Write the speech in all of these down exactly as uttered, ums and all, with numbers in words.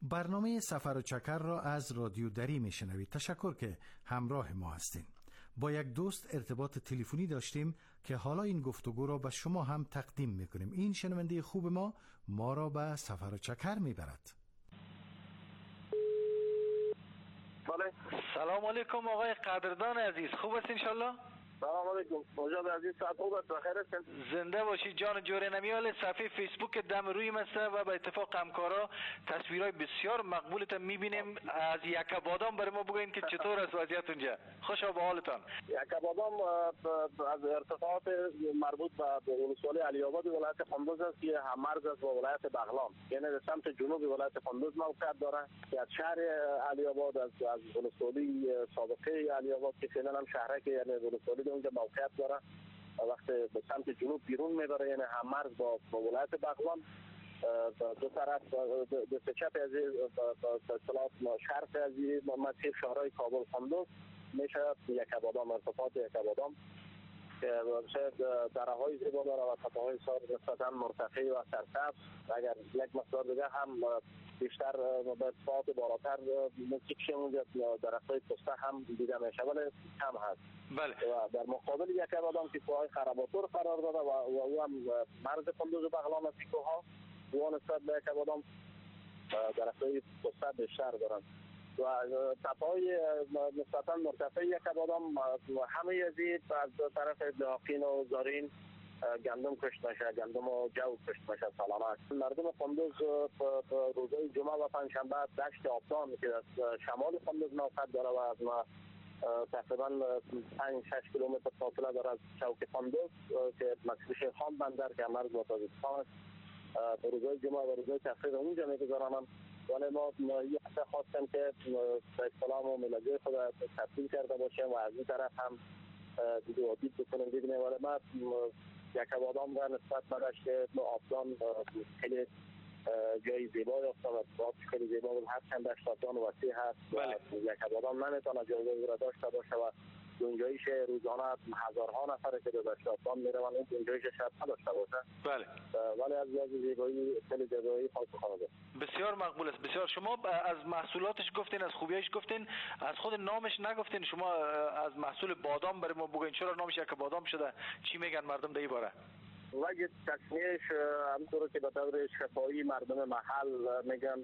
برنامه سفر و چکر را از رادیو دری میشنوید. تشکر که همراه ما هستین. با یک دوست ارتباط تلفنی داشتیم که حالا این گفتگو را به شما هم تقدیم میکنیم. این شنونده خوب ما ما را به سفر و چکر میبرد. بله. سلام علیکم آقای قدردان عزیز، خوب است انشالله؟ سلام علیکم مجاب عزیز، ساعت خوب است، بخیر هستین؟ زنده باشید جان جوره. نمیال صفحه فیسبوک دم روی مسته و به اتفاق همکارا تصویرهای بسیار مقبولت میبینیم. از یکابادام برای ما بگوین که چطور است وضعیت اونجا؟ خوشا به حالتان. یکابادام از ارتفاعات مربوط به ولسوالی علی آباد ولایت کندوز است که هم مرز است با ولایت بغلان، یعنی به سمت جنوب ولایت کندوز موقعیت داره که از شهر علی آباد از از ولسوالی سابقه علی آباد که فعلا هم شهرک یعنی ولسوالی اونجا موقعیت داره. وقت به سمت جنوب بیرون میبره، یعنی هم مرز با ولایت بغلان. دو طرف دو چپ از اصطلاح شرق از مسیر شهرهای کابل کندوز میشه یکابادام، ارتفاعات یکابادام که دره‌های زیبا داره و تپه‌های سار نسبتاً مرتفع و سرسبز. اگر یک مقدار دیگه هم بیشتر به ارتفاعات بالاتر میکشیم، اونجا درخت‌های پسته هم دیده میشه ولی کم هست. بله. و در مقابل یکابادام که کوههای خراباتور قرار داره و او هم مرز کندوز و بغلان است. کوهها و نسبت به یکابادام درخت‌های پسته بیشتر دارن و تپه‌های نسبتاً مرتفع یکابادام همه از از طرف دهاقین و زارین گندم کشت میشه، گندم و جو کشت میشه سلامت. مردم کندوز روزهای جمعه و پنجشنبه دشت آبدان که از شمال کندوز موقعیت داره و از ما تقریبا پنج شش کیلومتر فاصله داره از چوک کندوز که مسجد شیخ خان بندر که مرز با تاجیکستان است. روزهای جمعه و روزهای تفریح اونجا میگذارن، ولی ما یه هفته خواستیم که به اسلام و ملاجه خود تبدیل کرده باشیم و از این طرف هم دیدو و دید بکنیم ببینیم. ولی ما یکابادام و نسبت به دشت آبدان خیلی جای زیبایی هستن و اتفاق خیلی زیبا بود، هرچند دشت آبدان وسیع هست و یکابادام نمیتونه جایگاهی را داشته باشه و گنجایش روزانه هزارها نفر که به دشت آبدان میروند اون گنجایش شاید نداشته باشه. بله. ولی از لحاظ زیبایی خیلی زیبایی خاصه. بسیار مقبول است. بسیار. شما از محصولاتش گفتین، از خوبیاش گفتین، از خود نامش نگفتین. شما از محصول بادام برای ما بگوین چرا نامش یکابادام شده؟ چی میگن مردم در این باره؟ وجه تصمیهش همونطور که به طور شفاهی مردم محل میگن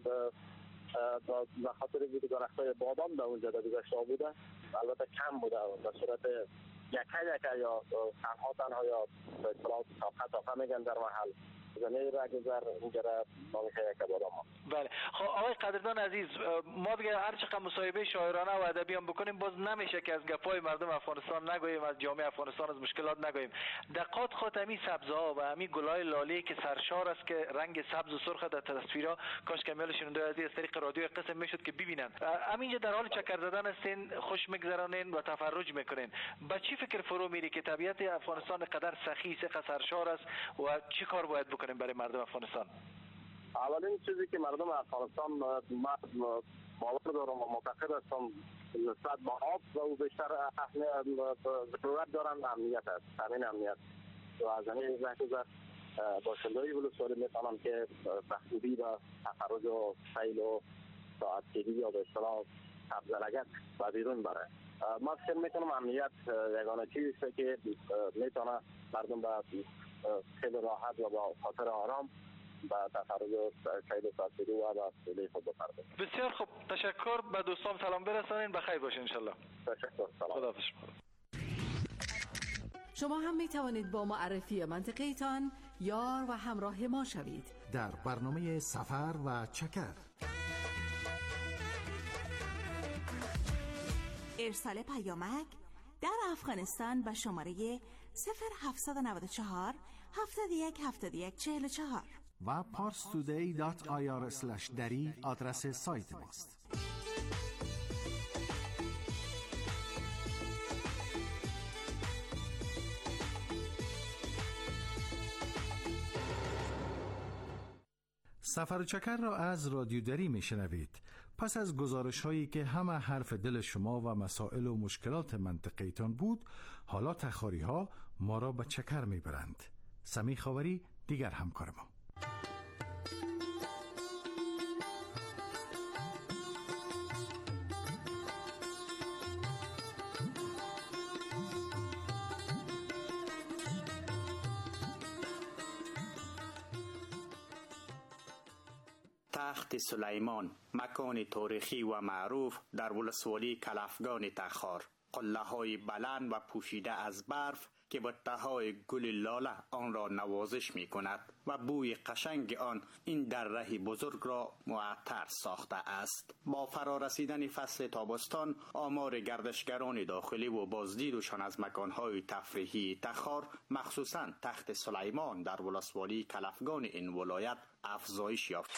به خاطر وجود درختای بادام در اونجا در گذشته بوده، البته کم بوده به صورت یکه یکه یا تنها تنها یا به اصطلاح تاقه تاقه میگن در محل زمین را گذر اینجا را نامشه یکابادام. بله. خب آقای قدردان عزیز، ما دیگه هر چقدر مصاحبه شاعرانه و ادبی هم بکنیم باز نمیشه که از گپای مردم افغانستان نگوییم، از جامعه افغانستان از مشکلات نگوییم. دقات خاتمی سبزها و همین گلای لاله که سرشار است که رنگ سبز و سرخ در تصویرها کاش کمیل شنونده عزیز از طریق رادیو قسم میشد که ببینن. همینجا در حال چکر زدن هستین، خوش میگذرانین و تفرج میکنین. با چی فکر فرو میری که طبیعت افغانستان قدر سخی است، سرشار است و چی کار باید بکنیم برای مردم افغانستان؟ اولین چیزی که مردم افغانستان ما باور دارم و معتقد هستم نسبت به آب و بیشتر ضرورت دارن امنیت است. همین امنیت و از همین نحو باشنده‌های ولسوالی میتونم که بخوبی و تفرج و سیل و ساعتگیری یا به اصطلاح تبزلگت و بیرون بره. ما فکر میکنم امنیت یگانه چیزی است که میتونه مردم به خیلی راحت و با خاطر آرام با تفرج و سیل ساعتگیری و با سیلی خود بپردازن. بسیار خوب، تشکر. به دوستان سلام برسانین، بخیر باشین انشالله. تشکر. سلام. خداحافظ. شما هم می توانید با معرفی منطقه ایتان یار و همراه ما شوید در برنامه سفر و چکر. ارسال پیامک در افغانستان با شماره صفر هفت نه چهار هفت یک هفت یک چهار چهار و پارس تودی دات آی آر اسلش دری آدرس سایت ماست. سفر و چکر را از رادیو دری می شنوید. پس از گزارش هایی که همه حرف دل شما و مسائل و مشکلات منطقه‌تان بود، حالا تخاری ها ما را به چکر می برند. سمی خاوری دیگر همکار ما. تخت سلیمان، مکان تاریخی و معروف در ولسوالی کلافگان تخار. قله‌های بلند و پوشیده از برف که با تهای گل لاله آن را نوازش می کند و بوی قشنگ آن این دره بزرگ را معطر ساخته است. با فرارسیدن فصل تابستان، آمار گردشگران داخلی و بازدیدشان از مکانهای تفریحی تخار، مخصوصاً تخت سلیمان در ولسوالی کلافگان این ولایت افزایش یافت.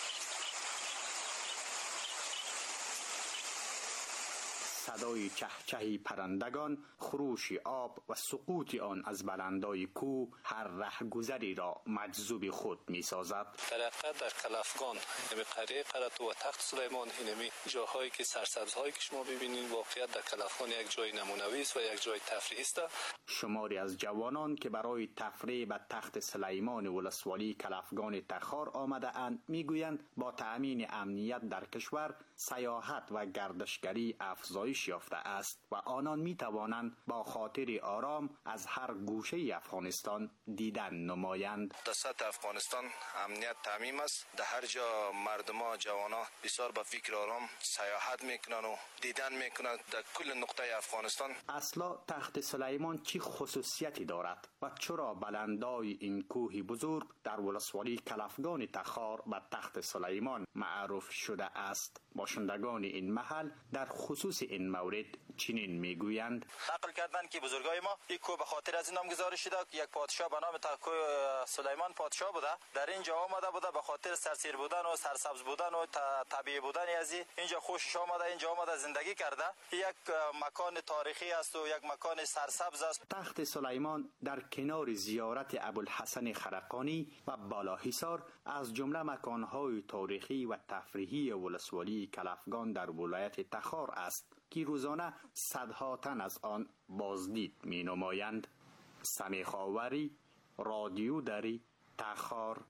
صدای چهچهی پرندگان، خروش آب و سقوط آن از بلندای کوه هر رهگذری را مجذوب خود می سازد. در حقیقت در کلافگان، یعنی قریه قراتو و تخت سلیمان، اینمی جاهایی که سرسبزهایی که شما ببینید واقعیت در کلافگان یک جای نمونوی است و یک جای تفریحی است. شماری از جوانان که برای تفریح به تخت سلیمان ولسوالی کلافگان تخار آمده اند میگویند با تأمین امنیت در کشور، سیاحت و گردشگری افزایش یافته است و آنان می توانند با خاطر آرام از هر گوشه افغانستان دیدن نمایند. در سطح افغانستان امنیت تامین است. در هر جا مردما، جوانا بسیار با فکر آرام سیاحت میکنن و دیدن میکنن در کل نقطه افغانستان. اصلا تخت سلیمان چی خصوصیتی دارد و چرا بلندای این کوه بزرگ در ولسوالی کلافگان تخار به تخت سلیمان معروف شده است؟ باشندگان این محل در خصوص این مورد چنین میگویند. نقل کردن که بزرگای ما این کوه به خاطر از این نام گذاری شده که یک پادشاه به نام کوه سلیمان پادشاه بوده، در اینجا آمده بوده به خاطر سرسیر بودن و سرسبز بودن و طبیعی بودن از اینجا خوشش آمده، اینجا آمده زندگی کرده. یک مکان تاریخی است و یک مکان سرسبز است. تخت سلیمان در کنار زیارت ابوالحسن خرقانی و بالاحصار از جمله مکان‌های تاریخی و تفریحی ولسوالی کلافگان در ولایت تخار است که روزانه صدها تن از آن بازدید می نمایند. سمیخاوری، رادیو دری، تخار.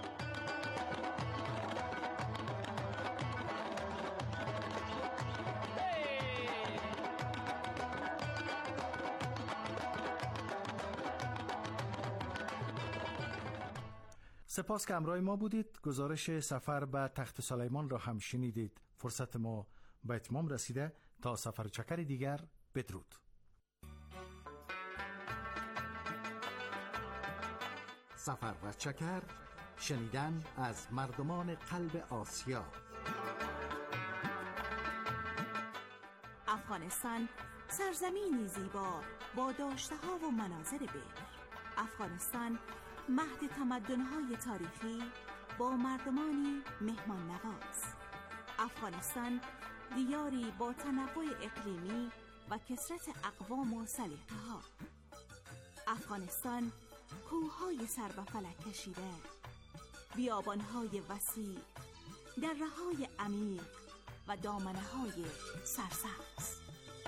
سپاس که همراه ما بودید. گزارش سفر به تخت سلیمان را هم شنیدید. فرصت ما به اتمام رسیده. تا سفر چکر دیگر، بدرود. سفر و چکر، شنیدن از مردمان قلب آسیا. افغانستان سرزمینی زیبا با داشته‌ها و مناظر بکر. افغانستان مهد تمدن‌های تاریخی با مردمانی مهمان نواز. افغانستان دیاری با تنوع اقلیمی و کثرت اقوام و سلیقه‌ها. افغانستان کوه‌های سر به فلک کشیده، بیابان‌های وسیع، دره‌های عمیق و دامنه‌های سرسبز.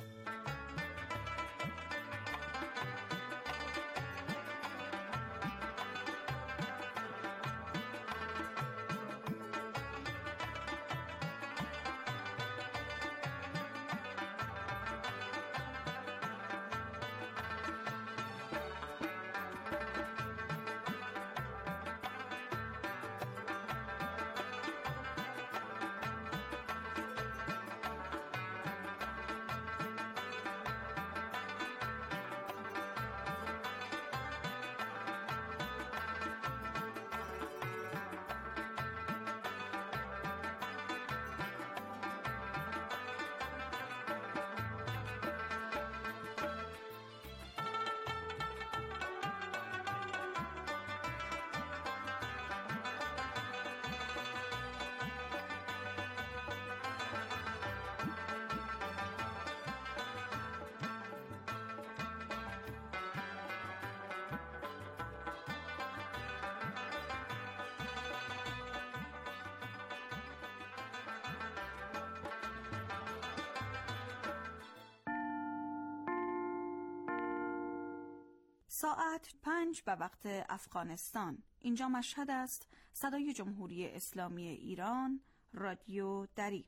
ساعت پنج به وقت افغانستان. اینجا مشهد است. صدای جمهوری اسلامی ایران، رادیو دری.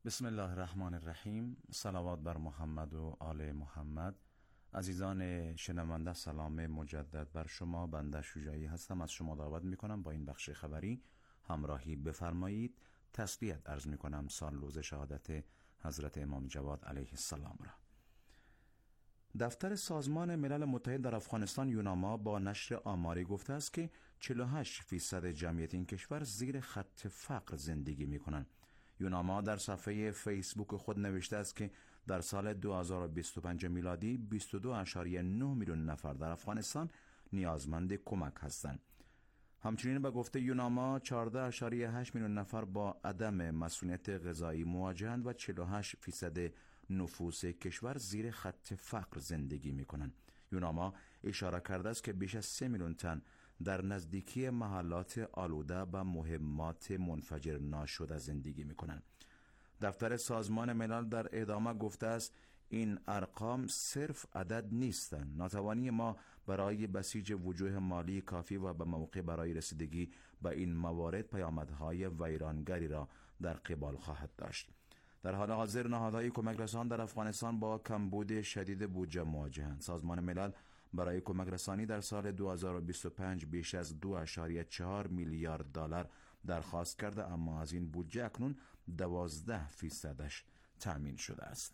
بسم الله الرحمن الرحیم. صلوات بر محمد و آل محمد. عزیزان شنونده، سلام مجدد بر شما. بنده شجاعی هستم. از شما دعوت میکنم با این بخش خبری همراهی بفرمایید. تسلیت عرض میکنم سال روز شهادت حضرت امام جواد علیه السلام را. دفتر سازمان ملل متحد در افغانستان یوناما با نشر آماری گفته است که چهل و هشت فیصد جمعیت این کشور زیر خط فقر زندگی میکنند. یوناما در صفحه فیسبوک خود نوشته است که در سال دو هزار و بیست و پنج میلادی بیست و دو ممیز نه میلیون نفر در افغانستان نیازمند کمک هستند. همچنین به گفته یوناما چهارده ممیز هشت میلیون نفر با عدم مسئولیت غذایی مواجهند و چهل و هشت فیصد نفوس کشور زیر خط فقر زندگی می‌کنند. یوناما اشاره کرده است که بیش از سه میلیون تن در نزدیکی محلات آلوده و مهمات منفجر ناشده زندگی می‌کنند. دفتر سازمان ملل در ادامه گفته است این ارقام صرف عدد نیستند. ناتوانی ما برای بسیج وجوه مالی کافی و به موقع برای رسیدگی به این موارد پیامدهای ویرانگری را در قبال خواهد داشت. در حال حاضر نهادهای کمک رسان در افغانستان با کمبود شدید بودجه مواجهند. سازمان ملل برای کمک رسانی در سال دو هزار و بیست و پنج بیش از دو ممیز چهار میلیارد دلار درخواست کرده، اما از این بودجه اکنون دوازده فیصدش تأمین شده است.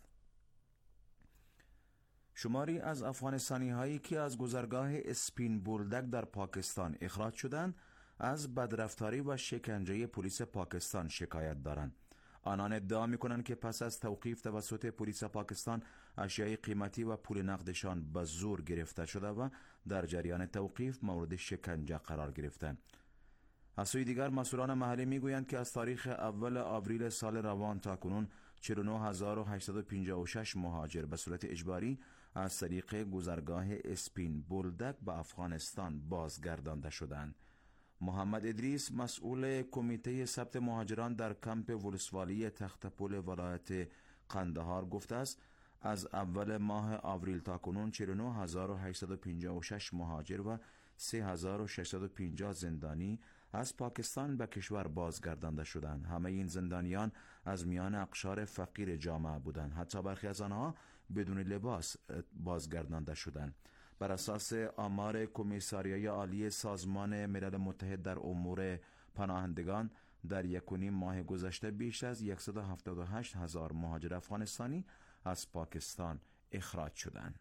شماری از افغانستانی هایی که از گذرگاه اسپین بولدک در پاکستان اخراج شدند از بدرفتاری و شکنجه پلیس پاکستان شکایت دارند. آنان ادعا می‌کنند که پس از توقیف توسط پلیس پاکستان اشیای قیمتی و پول نقدشان به زور گرفته شده و در جریان توقیف مورد شکنجه قرار گرفتند. از سوی دیگر مسئولان محلی میگویند که از تاریخ اول آوریل سال روان تا کنون چهل و نه هزار و هشتصد و پنجاه و شش مهاجر به صورت اجباری از طریق گذرگاه اسپین بولدک به افغانستان بازگردانده شدند. محمد ادریس مسئول کمیته ثبت مهاجران در کمپ ولسوالی تختپل ولایت قندهار گفته است از اول ماه آوریل تا کنون چهل و نه هزار و هشتصد و پنجاه و شش مهاجر و سه هزار و ششصد و پنجاه زندانی از پاکستان به کشور بازگردانده شدند. همه این زندانیان از میان اقشار فقیر جامعه بودند. حتی برخی از آنها بدون لباس بازگردانده شدند. بر اساس آمار کمیساریای عالی سازمان ملل متحد در امور پناهندگان در یک و نیم ماه گذشته بیش از صد و هفتاد و هشت هزار مهاجر افغانستانی از پاکستان اخراج شدند.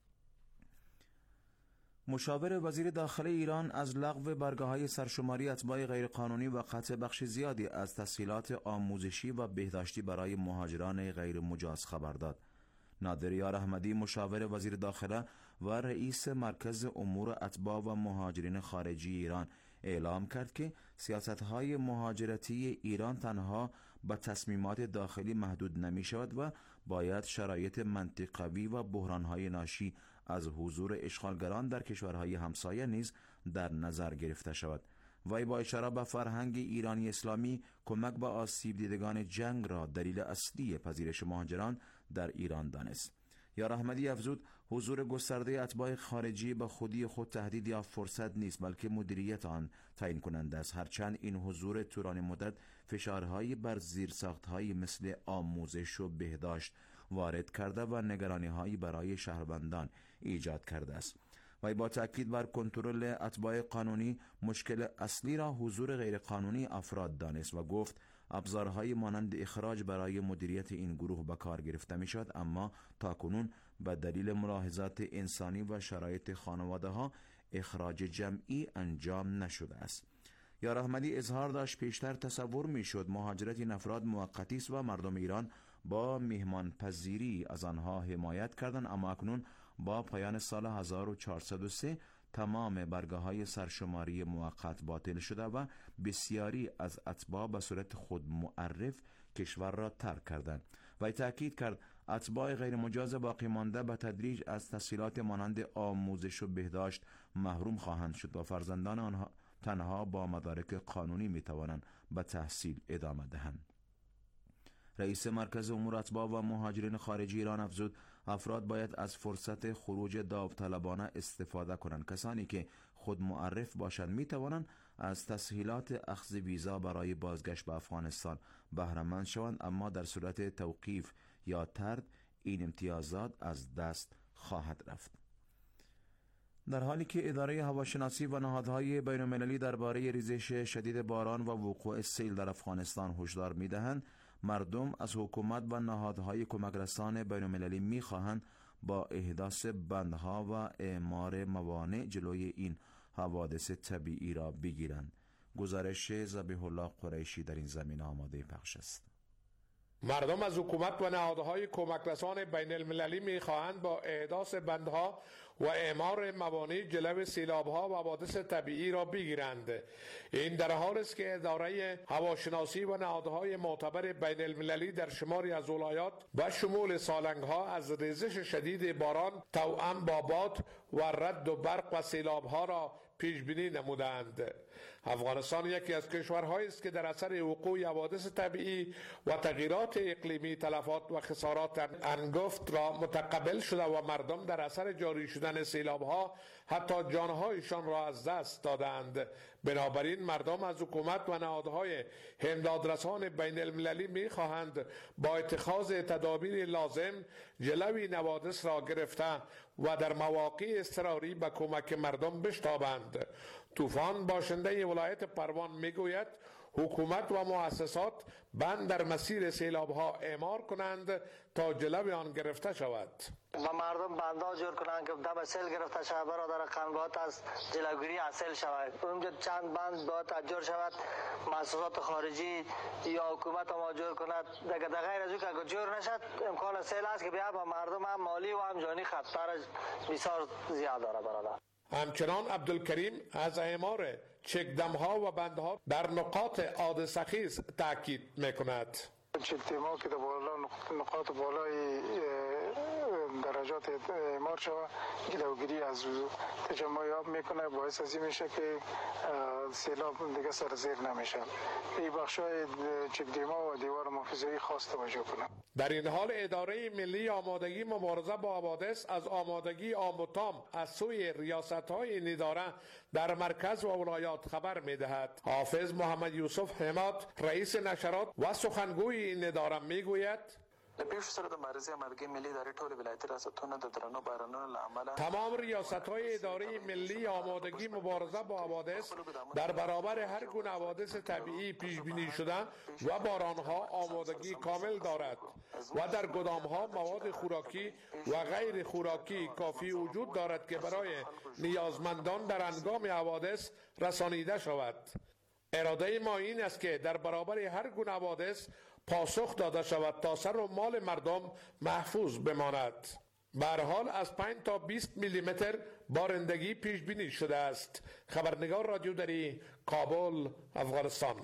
مشاور وزیر داخله ایران از لغو برگه‌های سرشماری اتباع غیرقانونی و قطع بخش زیادی از تسهیلات آموزشی و بهداشتی برای مهاجران غیر مجاز خبر داد. نادر یار احمدی مشاور وزیر داخله و رئیس مرکز امور اتباع و مهاجرین خارجی ایران اعلام کرد که سیاست‌های مهاجرتی ایران تنها به تصمیمات داخلی محدود نمی شود و باید شرایط منطقوی و بحران‌های ناشی از حضور اشغالگران در کشورهای همسایه نیز در نظر گرفته شود. وی با اشاره به فرهنگ ایرانی اسلامی کمک به آسیب دیدگان جنگ را دلیل اصلی پذیرش مهاجران در ایران دانست. یار احمدی افزود حضور گسترده اتباع خارجی به خودی خود تهدید یا فرصت نیست، بلکه مدیریت آن تعیین کننده است. هرچند این حضور طولانی مدت فشارهایی بر زیرساخت‌هایی مثل آموزش و بهداشت وارد کرده و نگرانی‌هایی برای شهروندان ایجاد کرده است. و با تاکید بر کنترل اتباع قانونی مشکل اصلی را حضور غیرقانونی افراد دانست و گفت ابزارهای مانند اخراج برای مدیریت این گروه به کار گرفته می شد، اما تاکنون به دلیل ملاحظات انسانی و شرایط خانواده ها اخراج جمعی انجام نشده است. یار احمدی اظهار داشت پیشتر تصور می شد مهاجرت این افراد موقتی است و مردم ایران با میهمان پذیری از آنها حمایت کردند، اما اکنون با پایان سال هزار و چهارصد و سه تمام برگه‌های سرشماری موقت باطل شده و بسیاری از اتباع به صورت خود معرف کشور را ترک کردند. و تأکید کرد اتباع غیر مجاز باقی مانده به تدریج از تسهیلات مانند آموزش و بهداشت محروم خواهند شد و فرزندان آنها تنها با مدارک قانونی می توانند به تحصیل ادامه دهند. رئیس مرکز امور اتباع و مهاجرین خارجی ایران افزود افراد باید از فرصت خروج داوطلبانه استفاده کنند. کسانی که خود معرف باشند می توانند از تسهیلات اخذ ویزا برای بازگشت به افغانستان بهره مند شوند، اما در صورت توقیف یا طرد این امتیازات از دست خواهد رفت. در حالی که اداره هواشناسی و نهادهای بین‌المللی درباره ریزش شدید باران و وقوع سیل در افغانستان هشدار می‌دهند، مردم از حکومت و نهادهای کمکرسان بین‌المللی می‌خواهند با احداث بندها و اعمار موانع جلوی این حوادث طبیعی را بگیرند. گزارش ذبیح الله قریشی در این زمینه آماده پخش است. مردم از حکومت و نهادهای کمکرسان بین المللی می خواهند با احداث بندها و اعمار موانع جلو سیلابها و حوادث طبیعی را بگیرند. این در حالی است که اداره هواشناسی و نهادهای معتبر بین المللی در شماری از ولایات و شمول سالنگها از ریزش شدید باران توأم با باد و رد و برق و سیلابها را پیش بینی نمودند. افغانستان یکی از کشورهایی است که در اثر وقوع حوادث طبیعی و تغییرات اقلیمی تلفات و خسارات انگفت را متقبل شده و مردم در اثر جاری شدن سیلابها حتی جانهایشان را از دست دادند. بنابراین مردم از حکومت و نهادهای امدادرسان بین المللی می خواهند با اتخاذ تدابیر لازم جلوی حوادث را گرفته و در مواقع اضطراری به کمک مردم بشتابند. طوفان باشنده ولایت پروان میگوید حکومت و مؤسسات بند در مسیر سیلابها اعمار کنند تا جلوی آن گرفته شود. و مردم بندها جور کنند که دم سیل گرفته شود، برادر قنبات از جلوگیری از سیل شود. اونجا چند بند باید جور شود، مؤسسات خارجی یا حکومت ما جور کند. دیگه در غیر از او که جور نشد امکان سیل است که بیا با مردم هم مالی و هم جانی خطر بسیار زیاد داره برادر. همچنان عبدالکریم از اعمار چکدمها و بندها در نقاط حادثه‌خیز تاکید میکند. چکدمها که در بالا نقاط بالای درجات اعمار شود جلوگیری از تجمع آب میکنه، باعث از این میشه که سیلاب دیگه سرازیر نمیشه. این بخشای چکدمها و دیوار محافظه‌ای خاص توجه کنه. در این حال اداره ملی آمادگی مبارزه با حوادث از آمادگی عام و تام از سوی ریاست‌های این اداره در مرکز و ولایات خبر می‌دهد. حافظ محمد یوسف حماد رئیس نشرات و سخنگوی این اداره میگوید تمام ریاست‌های اداره ملی آمادگی مبارزه با حوادث در برابر هر گونه حوادث طبیعی پیش بینی شده و بارانها آمادگی کامل دارد و در گدام‌ها مواد خوراکی و غیر خوراکی کافی وجود دارد که برای نیازمندان در هنگام حوادث رسانیده شود. اراده ما این است که در برابر هر گونه حوادث پاسخ داده شود تا سر و مال مردم محفوظ بماند. به هر حال از پنج تا بیست میلی متر بارندگی پیش بینی شده است. خبرنگار رادیو دری، کابل، افغانستان.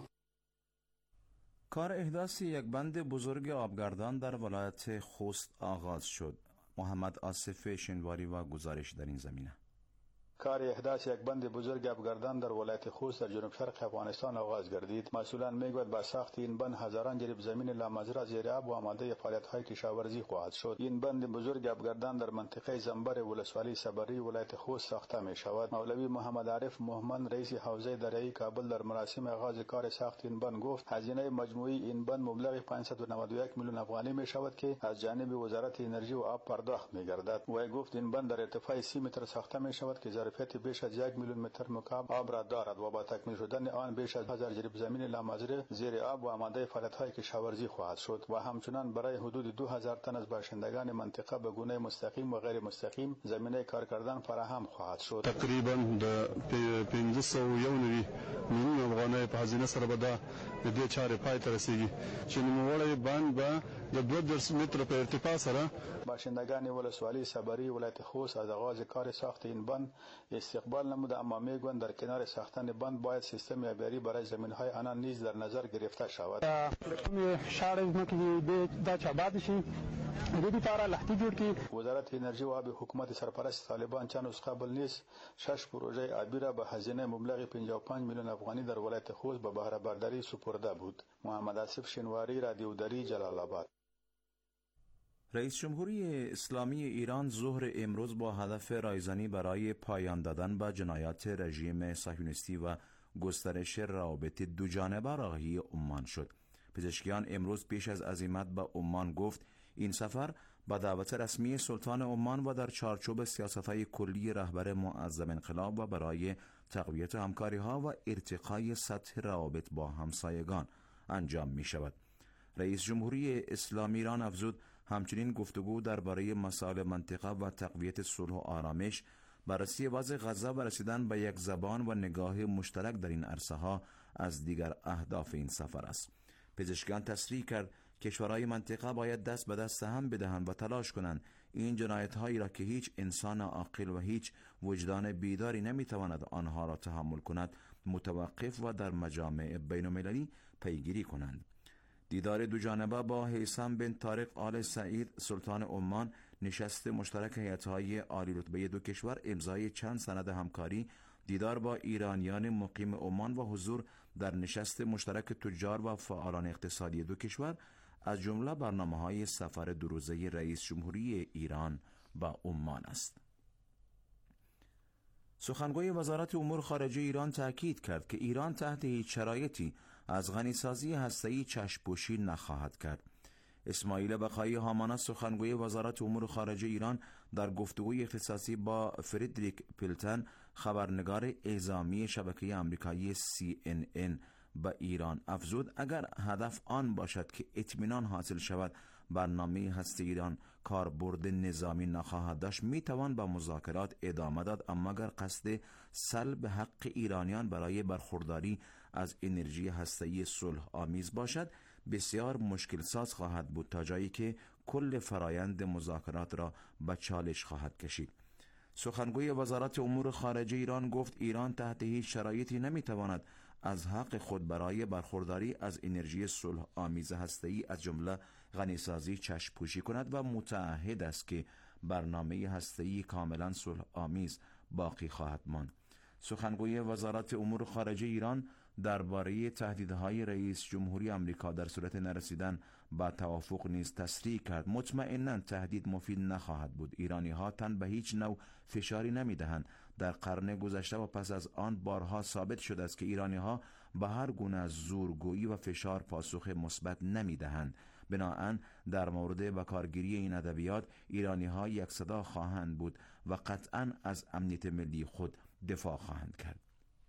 کار احداث یک بند بزرگ آبگردان در ولایت خوست آغاز شد. محمد آصف شنواری و گزارش در این زمینه. کار احداث یک بند بزرگ آبگردان در ولایت خوست در جنوب شرق افغانستان آغاز گردید. مسئولان میگویند با ساخت این بند هزاران جریب زمین لامزرع زیر آب و آماده فعالیت‌های کشاورزی خواهد شد. این بند بزرگ آبگردان در منطقه زنبر ولسوالی صبری ولایت خوست ساخته می شود. مولوی محمد عارف مهمن رئیس حوزه دریایی کابل در مراسم آغاز کار ساخت این بند گفت هزینه مجموعی این بند مبلغ پانصد و نود و یک میلیون افغانی می شود که از جانب وزارت انرژی و آب پرداخت می گردد. و گفت این بند در ارتفاع سی متر ساخته می شود که ظرفیت بیش از یک میلیون متر مکعب آب را دارد و با تکمیل شدن آن بیش از هزار جریب زمین لامزرع زیر آب و آماده فعالیت‌های کشاورزی خواهد شد و همچنان برای حدود دو هزار تن از باشندگان منطقه به گونه مستقیم و غیر مستقیم زمینه کار کردن فراهم خواهد شد. تقریبا د پنځه سوه یو نوي میلیون افغانۍ په هزینه سره به دا د دې چارې پای ته رسیږي چې نوموړی بند به د دوه دېرش متره په ارتفاع سره باشندگان ولسوالی صبری ولایت خوست از آغاز کار ساخت این بند استقبال نموده، اما میگویند در کنار ساختن بند باید سیستم آبیاری برای زمین‌های آنان نیز در نظر گرفته شود. کوم شاړې ځمکې د دا چاباد شي د دې لپاره لحتي جوړ کړي. وزارت انرژی و آب حکومت سرپرست طالبان چند نسخه قبل نیز شش پروژه آبی را به هزینه مبلغ پنجاه و پنج میلیون افغانی در ولایت خوست به بهره برداری سپرده بود. محمد آصف شنواری، رادیو دری، جلال آباد. رئیس جمهوری اسلامی ایران ظهر امروز با هدف رایزنی برای پایان دادن به جنایات رژیم صهیونیستی و گسترش روابط دوجانبه راهی عمان شد. پزشکیان امروز پیش از عزیمت به عمان گفت این سفر با دعوت رسمی سلطان عمان و در چارچوب سیاست‌های کلی رهبر معظم انقلاب و برای تقویت همکاری‌ها و ارتقای سطح روابط با همسایگان انجام می شود. رئیس جمهوری اسلامی ایران افزود همچنین گفتگو درباره مسائل منطقه و تقویت صلح و آرامش، بررسی وضع غزه و رسیدن به یک زبان و نگاه مشترک در این عرصه‌ها از دیگر اهداف این سفر است. پزشکان تصریح کرد کشورهای منطقه باید دست به دست هم بدهند و تلاش کنند این جنایت‌هایی را که هیچ انسان عاقل و هیچ وجدان بیداری نمی‌تواند آنها را تحمل کند متوقف و در مجامع بین‌المللی پیگیری کنند. دیدار دوجانبه با هیثم بن طارق آل سعید سلطان عمان، نشست مشترک هیئت‌های عالی رتبه دو کشور، امضای چند سند همکاری، دیدار با ایرانیان مقیم عمان و حضور در نشست مشترک تجار و فعالان اقتصادی دو کشور از جمله برنامه‌های سفر دو روزه رئیس جمهوری ایران با عمان است. سخنگوی وزارت امور خارجه ایران تاکید کرد که ایران تحت هیچ شرایطی از غنیسازی هسته‌ای چشم‌پوشی نخواهد کرد. اسماعیل بقایی هامانا سخنگوی وزارت امور خارجه ایران در گفتگوی اختصاصی با فریدریک پیلتن خبرنگار اعزامی شبکه آمریکایی سی ان ان به ایران افزود اگر هدف آن باشد که اطمینان حاصل شود برنامه هسته ایران کاربرد نظامی نخواهد داشت میتوان با مذاکرات ادامه داد، اما اگر قصد سلب حق ایرانیان برای برخورداری از انرژی هسته‌ای صلح آمیز باشد بسیار مشکل ساز خواهد بود تا جایی که کل فرایند مذاکرات را به چالش خواهد کشید. سخنگوی وزارت امور خارجه ایران گفت ایران تحت هیچ شرایطی نمیتواند از حق خود برای برخورداری از انرژی صلح آمیز هسته‌ای از جمله غنیسازی چشم‌پوشی کند و متعهد است که برنامه هسته‌ای کاملا صلح آمیز باقی خواهد ماند. سخنگوی وزارت امور خارجه ایران درباره تهدیدهای رئیس جمهوری آمریکا در صورت نرسیدن به توافق نیز تصریح کرد مطمئناً تهدید مفید نخواهد بود. ایرانی ها تن به هیچ نوع فشاری نمیدهند. در قرن گذشته و پس از آن بارها ثابت شده است که ایرانی ها به هر گونه زورگویی و فشار پاسخ مثبت نمیدهند. بنابراین در مورد بکارگیری این ادبیات ایرانی ها یک صدا خواهند بود و قطعاً از امنیت ملی خود دفاع خواهند کرد.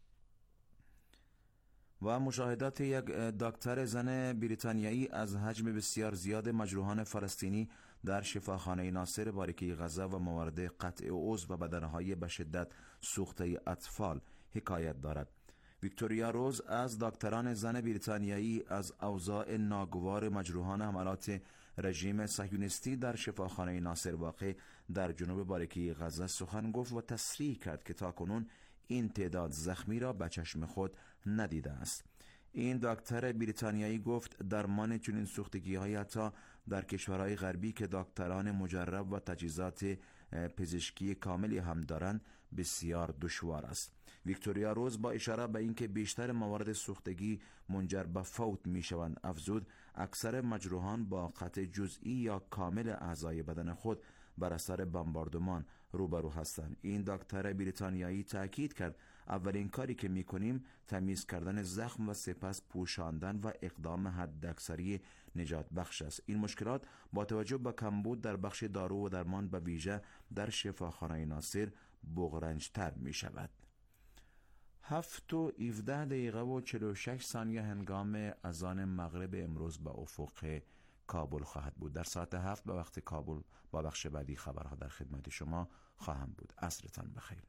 و مشاهدات یک دکتر زن بریتانیایی از حجم بسیار زیاد مجروحان فلسطینی در شفاخانه ناصر باریکه غزه و موارد قطع عضو و بدنهای به شدت سوخته اطفال حکایت دارد. ویکتوریا روز از دکتران زن بریتانیایی از اوضاع ناگوار مجروحان حملات رژیم صهیونیستی در شفاخانه ناصر واقع در جنوب باریکه غزه سخن گفت و تصریح کرد که تاکنون این تعداد زخمی را به چشم خود ندیده است. این دکتر بریتانیایی گفت درمان چنین سوختگی‌های حتی در کشورهای غربی که دکتران مجرب و تجهیزات پزشکی کاملی هم دارند بسیار دشوار است. ویکتوریا روز با اشاره به اینکه بیشتر موارد سوختگی منجر به فوت می‌شوند افزود اکثر مجروحان با قطع جزئی یا کامل اعضای بدن خود بر اثر بمباردمان روبرو هستند. این دکتر بریتانیایی تاکید کرد اولین کاری که می‌کنیم تمیز کردن زخم و سپس پوشاندن و اقدام حداکثری نجات بخش است. این مشکلات با توجه به کمبود در بخش دارو و درمان به ویژه در شفاخانه ناصر بغرنج‌تر می‌شود. هفت و هفده دقیقه و چهل و شش ثانیه هنگام اذان مغرب امروز به افق کابل خواهد بود. در ساعت هفت به وقت کابل با بخش بعدی خبرها در خدمت شما خواهم بود. عصرتان بخیر.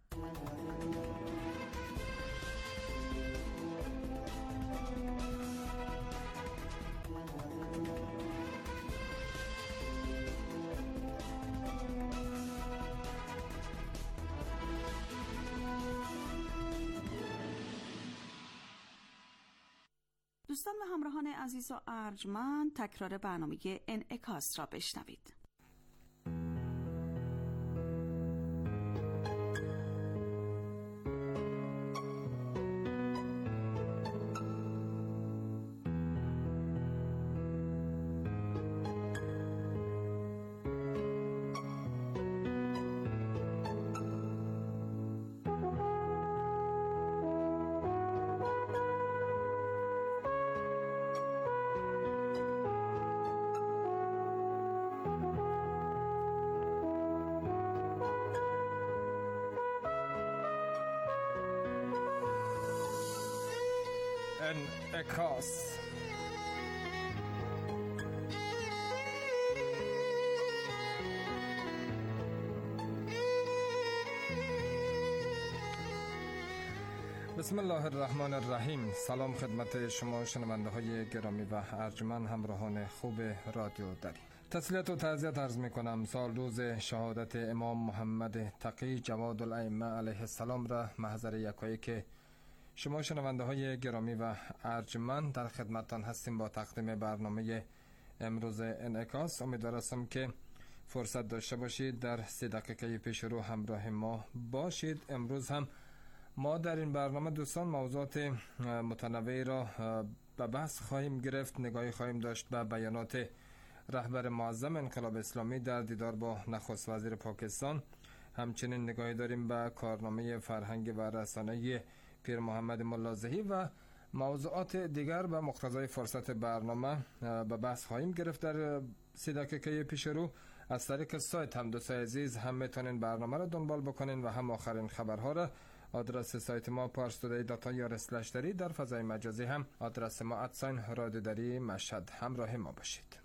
دوستان و همراهان عزیز و ارجمند، تکرار برنامه انعکاس را بشنوید. انعکاس. بسم الله الرحمن الرحیم. سلام خدمت شما شنونده های گرامی و ارجمند همراهان خوب رادیو دری. تسلیت و تعزیت عرض می کنم. سال روز شهادت امام محمد تقی جواد الائمه علیه السلام را محضر یکایی که شما شنونده های گرامی و ارجمند در خدمتتان هستیم با تقدیم برنامه امروز انعکاس. امیدوارم که فرصت داشته باشید در سی دقیقه پیش رو همراه ما باشید. امروز هم ما در این برنامه دوستان موضوعات متنوعی را به بحث خواهیم گرفت، نگاهی خواهیم داشت به بیانات رهبر معظم انقلاب اسلامی در دیدار با نخست وزیر پاکستان. همچنین نگاهی داریم به کارنامه فرهنگ و رسانه‌ای پیر محمد ملازهی و موضوعات دیگر به مقتضای فرصت برنامه به بحث خواهیم گرفت در سی دقیقه پیش رو. از طریق سایت هم دوستای عزیز هم میتونین برنامه را دنبال بکنین و هم آخرین خبرها را. آدرس سایت ما پارس تودی دات آی آر اسلش دری، در فضای مجازی هم آدرس ما ادساین رادیو دری مشهد. همراه ما باشید.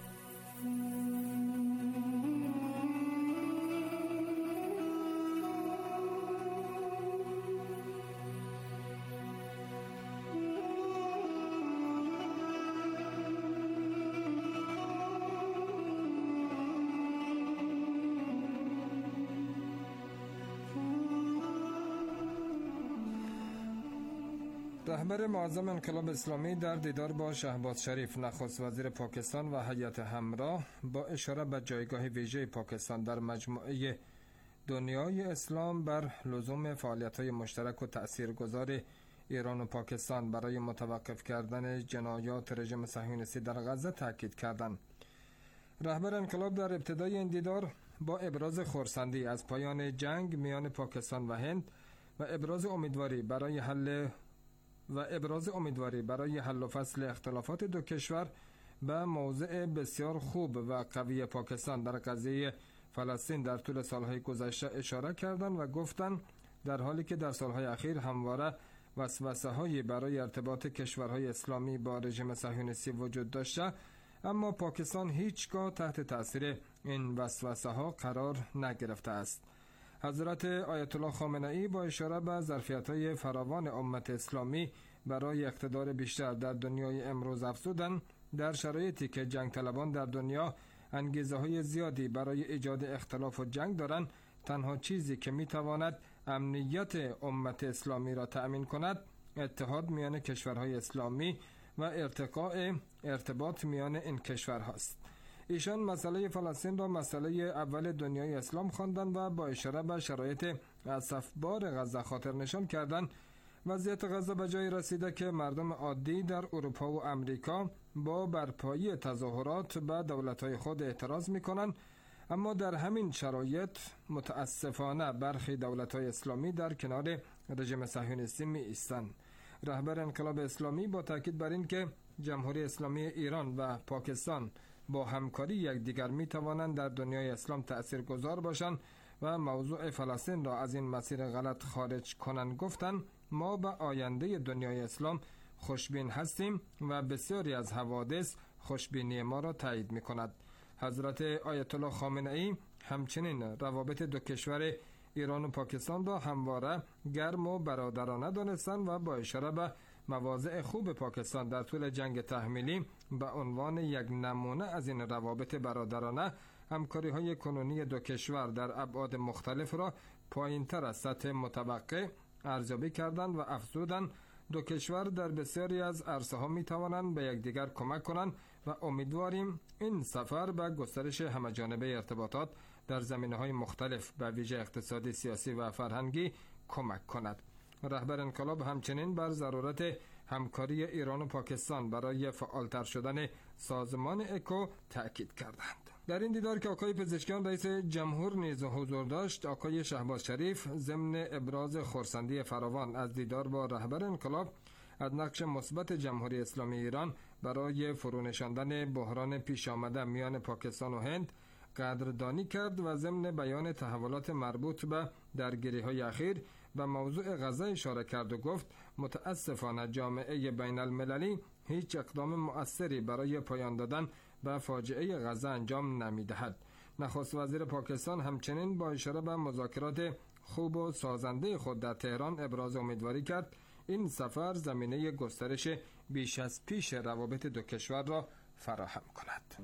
رهبر معظم انقلاب اسلامی در دیدار با شهباز شریف نخست وزیر پاکستان و هیئت همراه با اشاره به جایگاه ویژه پاکستان در مجموعه دنیای اسلام بر لزوم فعالیت‌های مشترک و تأثیرگذار ایران و پاکستان برای متوقف کردن جنایات رژیم صهیونیستی در غزه تاکید کردند. رهبر انقلاب در ابتدای این دیدار با ابراز خرسندی از پایان جنگ میان پاکستان و هند و ابراز امیدواری برای حل و ابراز امیدواری برای حل و فصل اختلافات دو کشور به موضع بسیار خوب و قوی پاکستان در قضیه فلسطین در طول سالهای گذشته اشاره کردند و گفتند در حالی که در سالهای اخیر همواره وسوسه‌هایی برای ارتباط کشورهای اسلامی با رژیم صهیونیستی وجود داشته، اما پاکستان هیچگاه تحت تأثیر این وسوسه‌ها قرار نگرفته است. حضرت آیت الله خامنه‌ای با اشاره به ظرفیت‌های فراوان امت اسلامی برای اقتدار بیشتر در دنیای امروز افزودند در شرایطی که جنگ طلبان در دنیا انگیزه‌های زیادی برای ایجاد اختلاف و جنگ دارند، تنها چیزی که می‌تواند امنیت امت اسلامی را تأمین کند اتحاد میان کشورهای اسلامی و ارتقاء ارتباط میان این کشورهاست. ایشان مسئله فلسطین را مسئله اول دنیای اسلام خواندند و با اشاره به شرایط اسفبار غزه خاطر نشان کردند وضعیت غزه به جای رسیده که مردم عادی در اروپا و امریکا با برپایی تظاهرات به دولت‌های خود اعتراض می‌کنند، اما در همین شرایط متاسفانه برخی دولت‌های اسلامی در کنار رژیم صهیونیستی می‌ایستند. رهبر انقلاب اسلامی با تاکید بر این که جمهوری اسلامی ایران و پاکستان با همکاری یکدیگر می توانند در دنیای اسلام تأثیرگذار باشند و موضوع فلسطین را از این مسیر غلط خارج کنند، گفتند ما به آینده دنیای اسلام خوشبین هستیم و بسیاری از حوادث خوشبینی ما را تایید می کند. حضرت آیت الله خامنه‌ای همچنین روابط دو کشور ایران و پاکستان را همواره گرم و برادرانه دانستند و با اشاره به مواضع خوب پاکستان در طول جنگ تحمیلی به عنوان یک نمونه از این روابط برادرانه همکاری‌های کنونی دو کشور در ابعاد مختلف را پایین‌تر از سطح متوقع ارزیابی کردند و افزودند دو کشور در بسیاری از عرصه‌ها می‌توانند به یکدیگر کمک کنند و امیدواریم این سفر به گسترش همه‌جانبه ارتباطات در زمینه‌های مختلف به ویژه اقتصادی، سیاسی و فرهنگی کمک کند. رهبر انقلاب همچنین بر ضرورت همکاری ایران و پاکستان برای فعالتر شدن سازمان اکو تأکید کردند. در این دیدار که آقای پزشکیان رئیس جمهور نیز حضور داشت، آقای شهباز شریف ضمن ابراز خرسندی فراوان از دیدار با رهبر انقلاب از نقش مثبت جمهوری اسلامی ایران برای فرونشاندن بحران پیش آمده میان پاکستان و هند قدردانی کرد و ضمن بیان تحولات مربوط به درگیری‌های اخیر به موضوع غزه اشاره کرد و گفت متاسفانه جامعه بین المللی هیچ اقدام مؤثری برای پایان دادن به فاجعه غزه انجام نمی‌دهد. نخست وزیر پاکستان همچنین با اشاره به مذاکرات خوب و سازنده خود در تهران ابراز امیدواری کرد این سفر زمینه گسترش بیش از پیش روابط دو کشور را فراهم کند.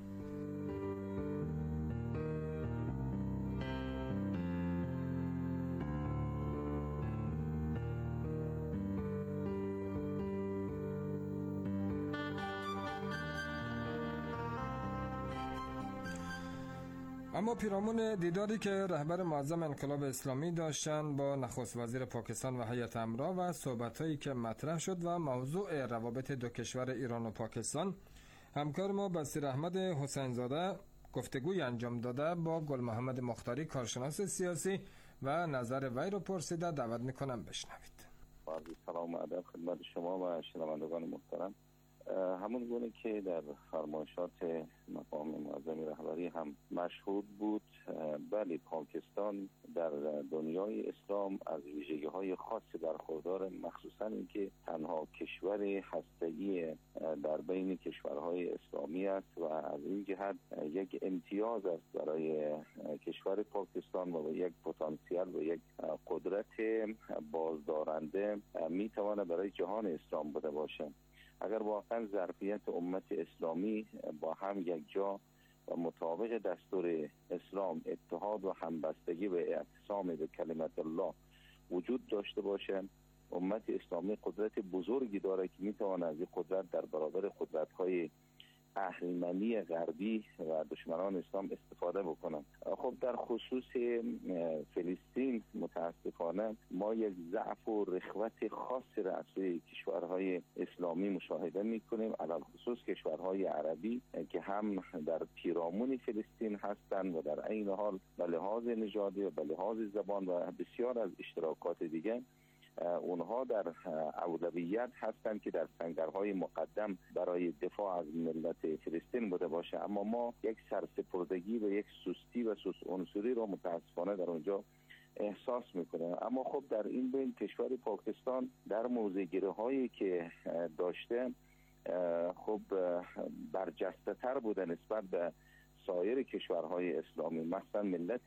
اما پیرامون دیداری که رهبر معظم انقلاب اسلامی داشتن با نخست وزیر پاکستان و هیئت امرا و صحبت‌هایی که مطرح شد و موضوع روابط دو کشور ایران و پاکستان، همکار ما بصیر احمد حسین زاده گفتگوی انجام داده با گل محمد مختاری کارشناس سیاسی و نظر وی رو پرسیده. دعوت میکنم بشنوید. سلام و ادب خدمت شما و شنوندگان محترم. همون گونه که در فرمایشات مقام معظم رهبری هم مشهود بود، بله پاکستان در دنیای اسلام از ویژگی‌های خاصی برخوردار، مخصوصا اینکه تنها کشور هسته‌ای در بین کشورهای اسلامی است و از این جهت یک امتیاز است برای کشور پاکستان و یک پتانسیل و یک قدرت بازدارنده میتواند برای جهان اسلام بوده باشه. اگر واقعا ظرفیت امت اسلامی با هم یک جا و مطابق دستور اسلام اتحاد و همبستگی و اعتصام به کلمت الله وجود داشته باشه، امت اسلامی قدرت بزرگی داره که میتواند از این قدرت در برابر قدرت‌های اهریمنی غربی و دشمنان اسلام استفاده بکنن. خب در خصوص فلسطین متاسفانه ما یک ضعف و رخوت خاصی را از سوی کشورهای اسلامی مشاهده میکنیم، علل خصوص کشورهای عربی که هم در پیرامون فلسطین هستند و در عین حال به لحاظ نژادی و به لحاظ زبان و بسیار از اشتراکات دیگه اونها در اولویت هستند که در سنگرهای مقدم برای دفاع از ملت فلسطین بوده باشه، اما ما یک سرسپردگی و یک سستی و سوس عنصری رو متاسفانه در اونجا احساس میکنه. اما خب در این بین کشور پاکستان در موضع‌گیری هایی که داشته خب برجسته تر بوده نسبت به سایر کشورهای اسلامی. مثلا ملت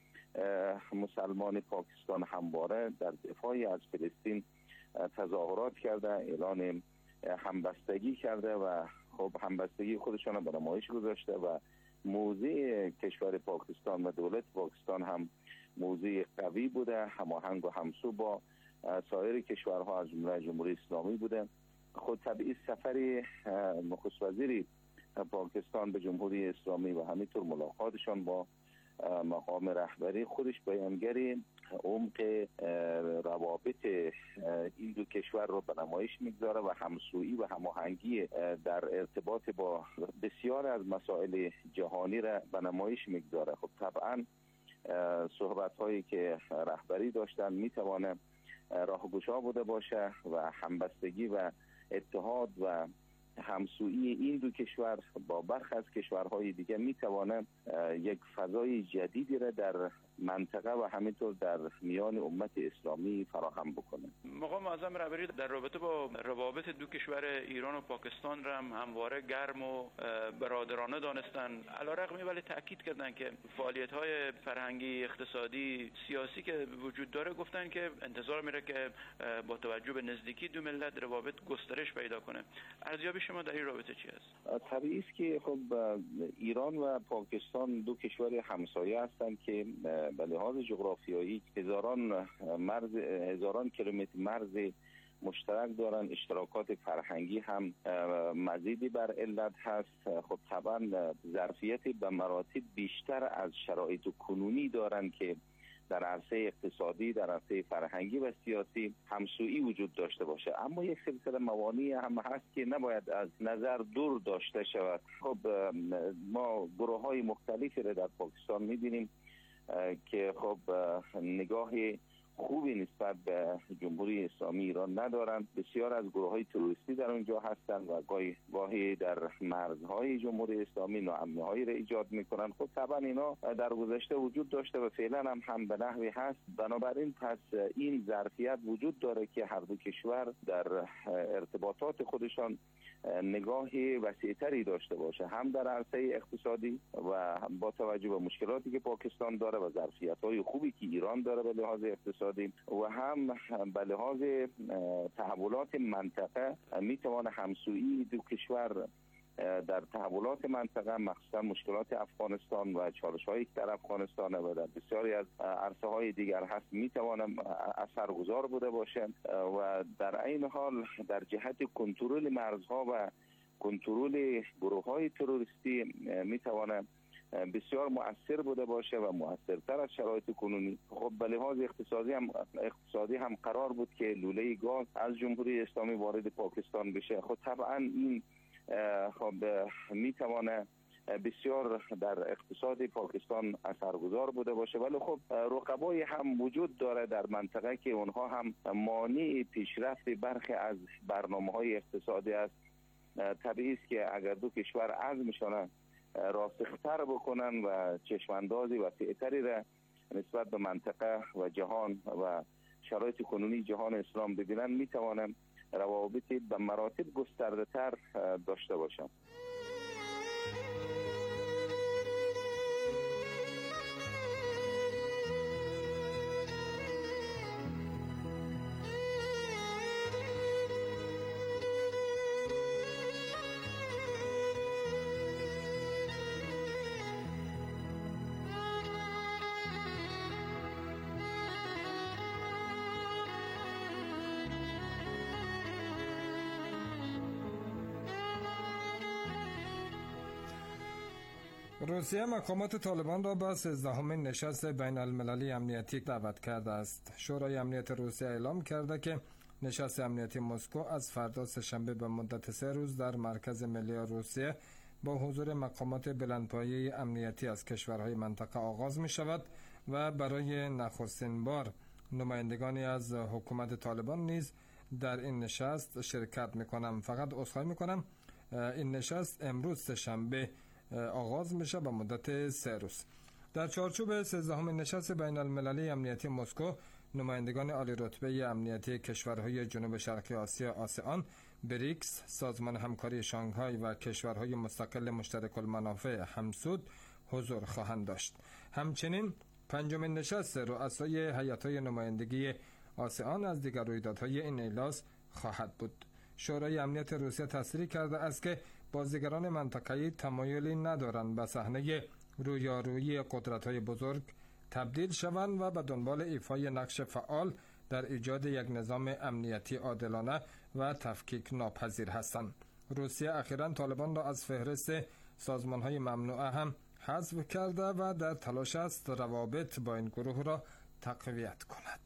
مسلمان پاکستان همواره در دفاع از فلسطین تظاهرات کرده، اعلان همبستگی کرده و خب همبستگی خودشان به نمایش گذاشته و موضع کشور پاکستان و دولت پاکستان هم موضع قوی بوده، هماهنگ و همسو با سایر کشورها از جمله جمهوری اسلامی بوده. خود طبیعی سفر نخست وزیر پاکستان به جمهوری اسلامی و همینطور ملاقاتشان با مقام رهبری خودش بیانگر عمق روابط این دو کشور رو به نمایش میگذاره و همسویی و هماهنگی در ارتباط با بسیار از مسائل جهانی را به نمایش میگذاره. خب طبعا صحبت هایی که رهبری داشتن میتوانه راهگشا بوده باشه و همبستگی و اتحاد و همسویی این دو کشور با برخی از کشورهای دیگه میتوانه یک فضای جدیدی را در منطقه و همینطور در میان امت اسلامی فراهم بکنه. مقام معظم رهبری در رابطه با روابط دو کشور ایران و پاکستان را هم همواره گرم و برادرانه دانستن، علیرغم ولی تاکید کردن که فعالیت‌های فرهنگی، اقتصادی، سیاسی که وجود داره گفتن که انتظار میره که با توجه به نزدیکی دو ملت روابط گسترش پیدا کنه. ارزیابی شما در این رابطه چی است؟ طبیعی است که خب ایران و پاکستان دو کشور همسایه هستند که به لحاظ جغرافیایی هزاران مرز هزاران کیلومتر مرز مشترک دارن، اشتراکات فرهنگی هم مزیدی بر علت هست. خب طبعا ظرفیت به مراتب بیشتر از شرایط کنونی دارن که در عرصه اقتصادی، در عرصه فرهنگی و سیاسی همسویی وجود داشته باشه، اما یک سلسله موانعی هم هست که نباید از نظر دور داشته شود. خب ما گروه های مختلفی را در پاکستان می‌بینیم که خب نگاه خوبی نسبت به جمهوری اسلامی ایران ندارند. بسیار از گروه های تروریستی در اونجا هستند و گاهی گاهی در مرزهای جمهوری اسلامی ناامنی هایی را ایجاد میکنند. خب طبعا اینا در گذشته وجود داشته و فعلا هم هم به نحوی هست. بنابراین پس این ظرفیت وجود داره که هر دو کشور در ارتباطات خودشان نگاهی وسیع‌تری داشته باشه، هم در عرصه اقتصادی و با توجه به مشکلاتی که پاکستان داره و ظرفیت‌های خوبی که ایران داره به لحاظ اقتصادی و هم به لحاظ تحولات منطقه میتوانه همسویی دو کشور در تحولات منطقه مخصوصا مشکلات افغانستان و چالش‌هایی که در افغانستان و در بسیاری از عرصه‌های دیگر هست میتوانه اثرگذار بوده باشه و در عین حال در جهت کنترل مرزها و کنترل گروه‌های تروریستی میتوانه بسیار مؤثر بوده باشه و مؤثرتر از شرایط کنونی. خب به لحاظ اقتصادی هم اقتصادی هم قرار بود که لوله گاز از جمهوری اسلامی وارد پاکستان بشه. خب طبعا این خب میتوانه بسیار در اقتصاد پاکستان اثرگذار بوده باشه، ولی خب رقبای هم وجود داره در منطقه که اونها هم مانع پیشرفت برخی از برنامه‌های اقتصادی است. طبیعی است که اگر دو کشور عزمشان راسختر بکنن و چشماندازی وسیع‌تری را نسبت به منطقه و جهان و شرایط کنونی جهان اسلام ببینن میتوانن روابطی به مراتب گسترده تر داشته باشند. روسیه مقامات طالبان را به سیزدهمین نشست بین المللی امنیتی دعوت کرده است. شورای امنیت روسیه اعلام کرده که نشست امنیتی مسکو از فردا سه‌شنبه به مدت سه روز در مرکز ملی روسیه با حضور مقامات بلندپایه امنیتی از کشورهای منطقه آغاز می شود و برای نخستین بار نمایندگانی از حکومت طالبان نیز در این نشست شرکت می کنم. فقط عذرخواهی می کنم، این نشست امروز سه‌شنبه آغاز میشه به مدت سه روز. در چارچوب سیزدهمین نشست بین المللی امنیتی مسکو، نمایندگان عالی رتبه امنیتی کشورهای جنوب شرقی آسیا آسیان، بریکس، سازمان همکاری شانگهای و کشورهای مستقل مشترک المنافع همسود حضور خواهند داشت. همچنین پنجمین نشست رؤسای هیئت‌های نمایندگی آسیان از دیگر رویدادهای این اجلاس خواهد بود. شورای امنیت روسیه تصریح کرده است که بازیگران منطقه‌ای تمایلی ندارند به صحنه رویارویی قدرت‌های بزرگ تبدیل شوند و به دنبال ایفای نقش فعال در ایجاد یک نظام امنیتی عادلانه و تفکیک ناپذیر هستند. روسیه اخیراً طالبان را از فهرست سازمان‌های ممنوعه هم حذف کرده و در تلاش است روابط با این گروه را تقویت کند.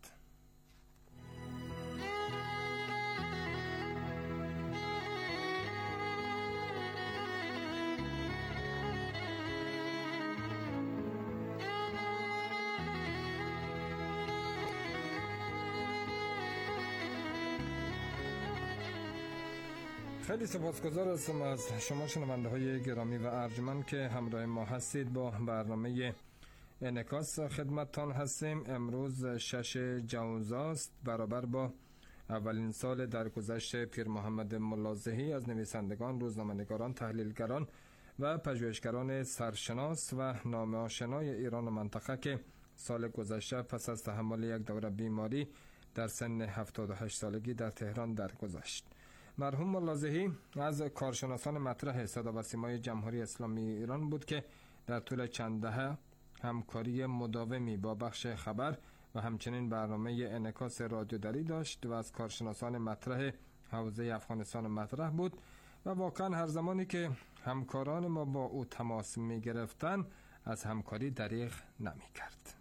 خیلی سپاسگزار هستم از شما شنونده های گرامی و ارجمند که همراه ما هستید. با برنامه انعکاس خدمتتان هستیم. امروز شش جوزاست، برابر با اولین سال درگذشت پیر محمد ملازهی از نویسندگان، روزنامه‌نگاران، تحلیلگران و پژوهشگران سرشناس و نامه آشنای ایران و منطقه که سال گذشته پس از تحمل یک دوره بیماری در سن هفتاد و هشت سالگی در تهران درگذشت. مرحوم ملازهی از کارشناسان مطرح صدا و سیمای جمهوری اسلامی ایران بود که در طول چند دهه همکاری مداومی با بخش خبر و همچنین برنامه انعکاس رادیو دری داشت و از کارشناسان مطرح حوزه افغانستان مطرح بود و واقعا هر زمانی که همکاران ما با او تماس می گرفتن از همکاری دریغ نمی کرد.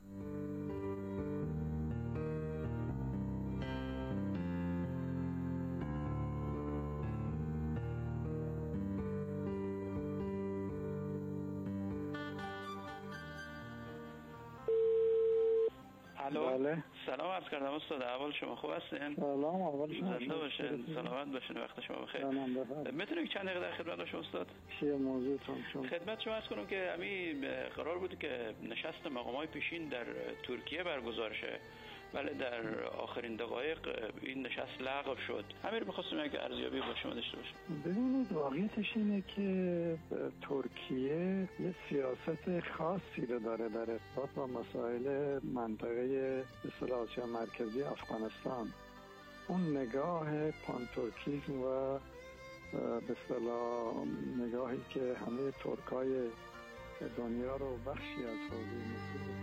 الو بله. سلام عرض کردم استاد، احوال شما خوب هستین؟ سلام، احوال شما زنده باشین، سلامت باشین، وقت شما بخیر. میتونیم چند دقیقه در خدمت شما استاد؟ چیه موضوعتون؟ خدمت شما عرض کنم که همین قرار بود که نشست مقام‌های پیشین در ترکیه برگزار شه، ولی در آخرین دقایق این نشست لغو شد. همین رو می‌خواستم یک ارزیابی با شما داشته باشم. ببینید واقعیتش اینه که ترکیه یه سیاست خاصی رو داره در ارتباط با مسائل منطقه به اصطلاح آسیا مرکزی افغانستان. اون نگاه پانترکیسم و به اصطلاح نگاهی که همه ترکای دنیا رو بخشی از حوزه مسئله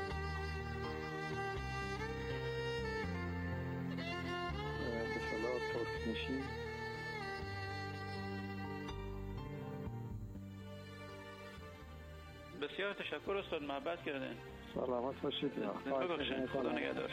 ترکمنشی بسیار تشکر استاد، محبت کردین. سلامت باشید. خدا نگهدار.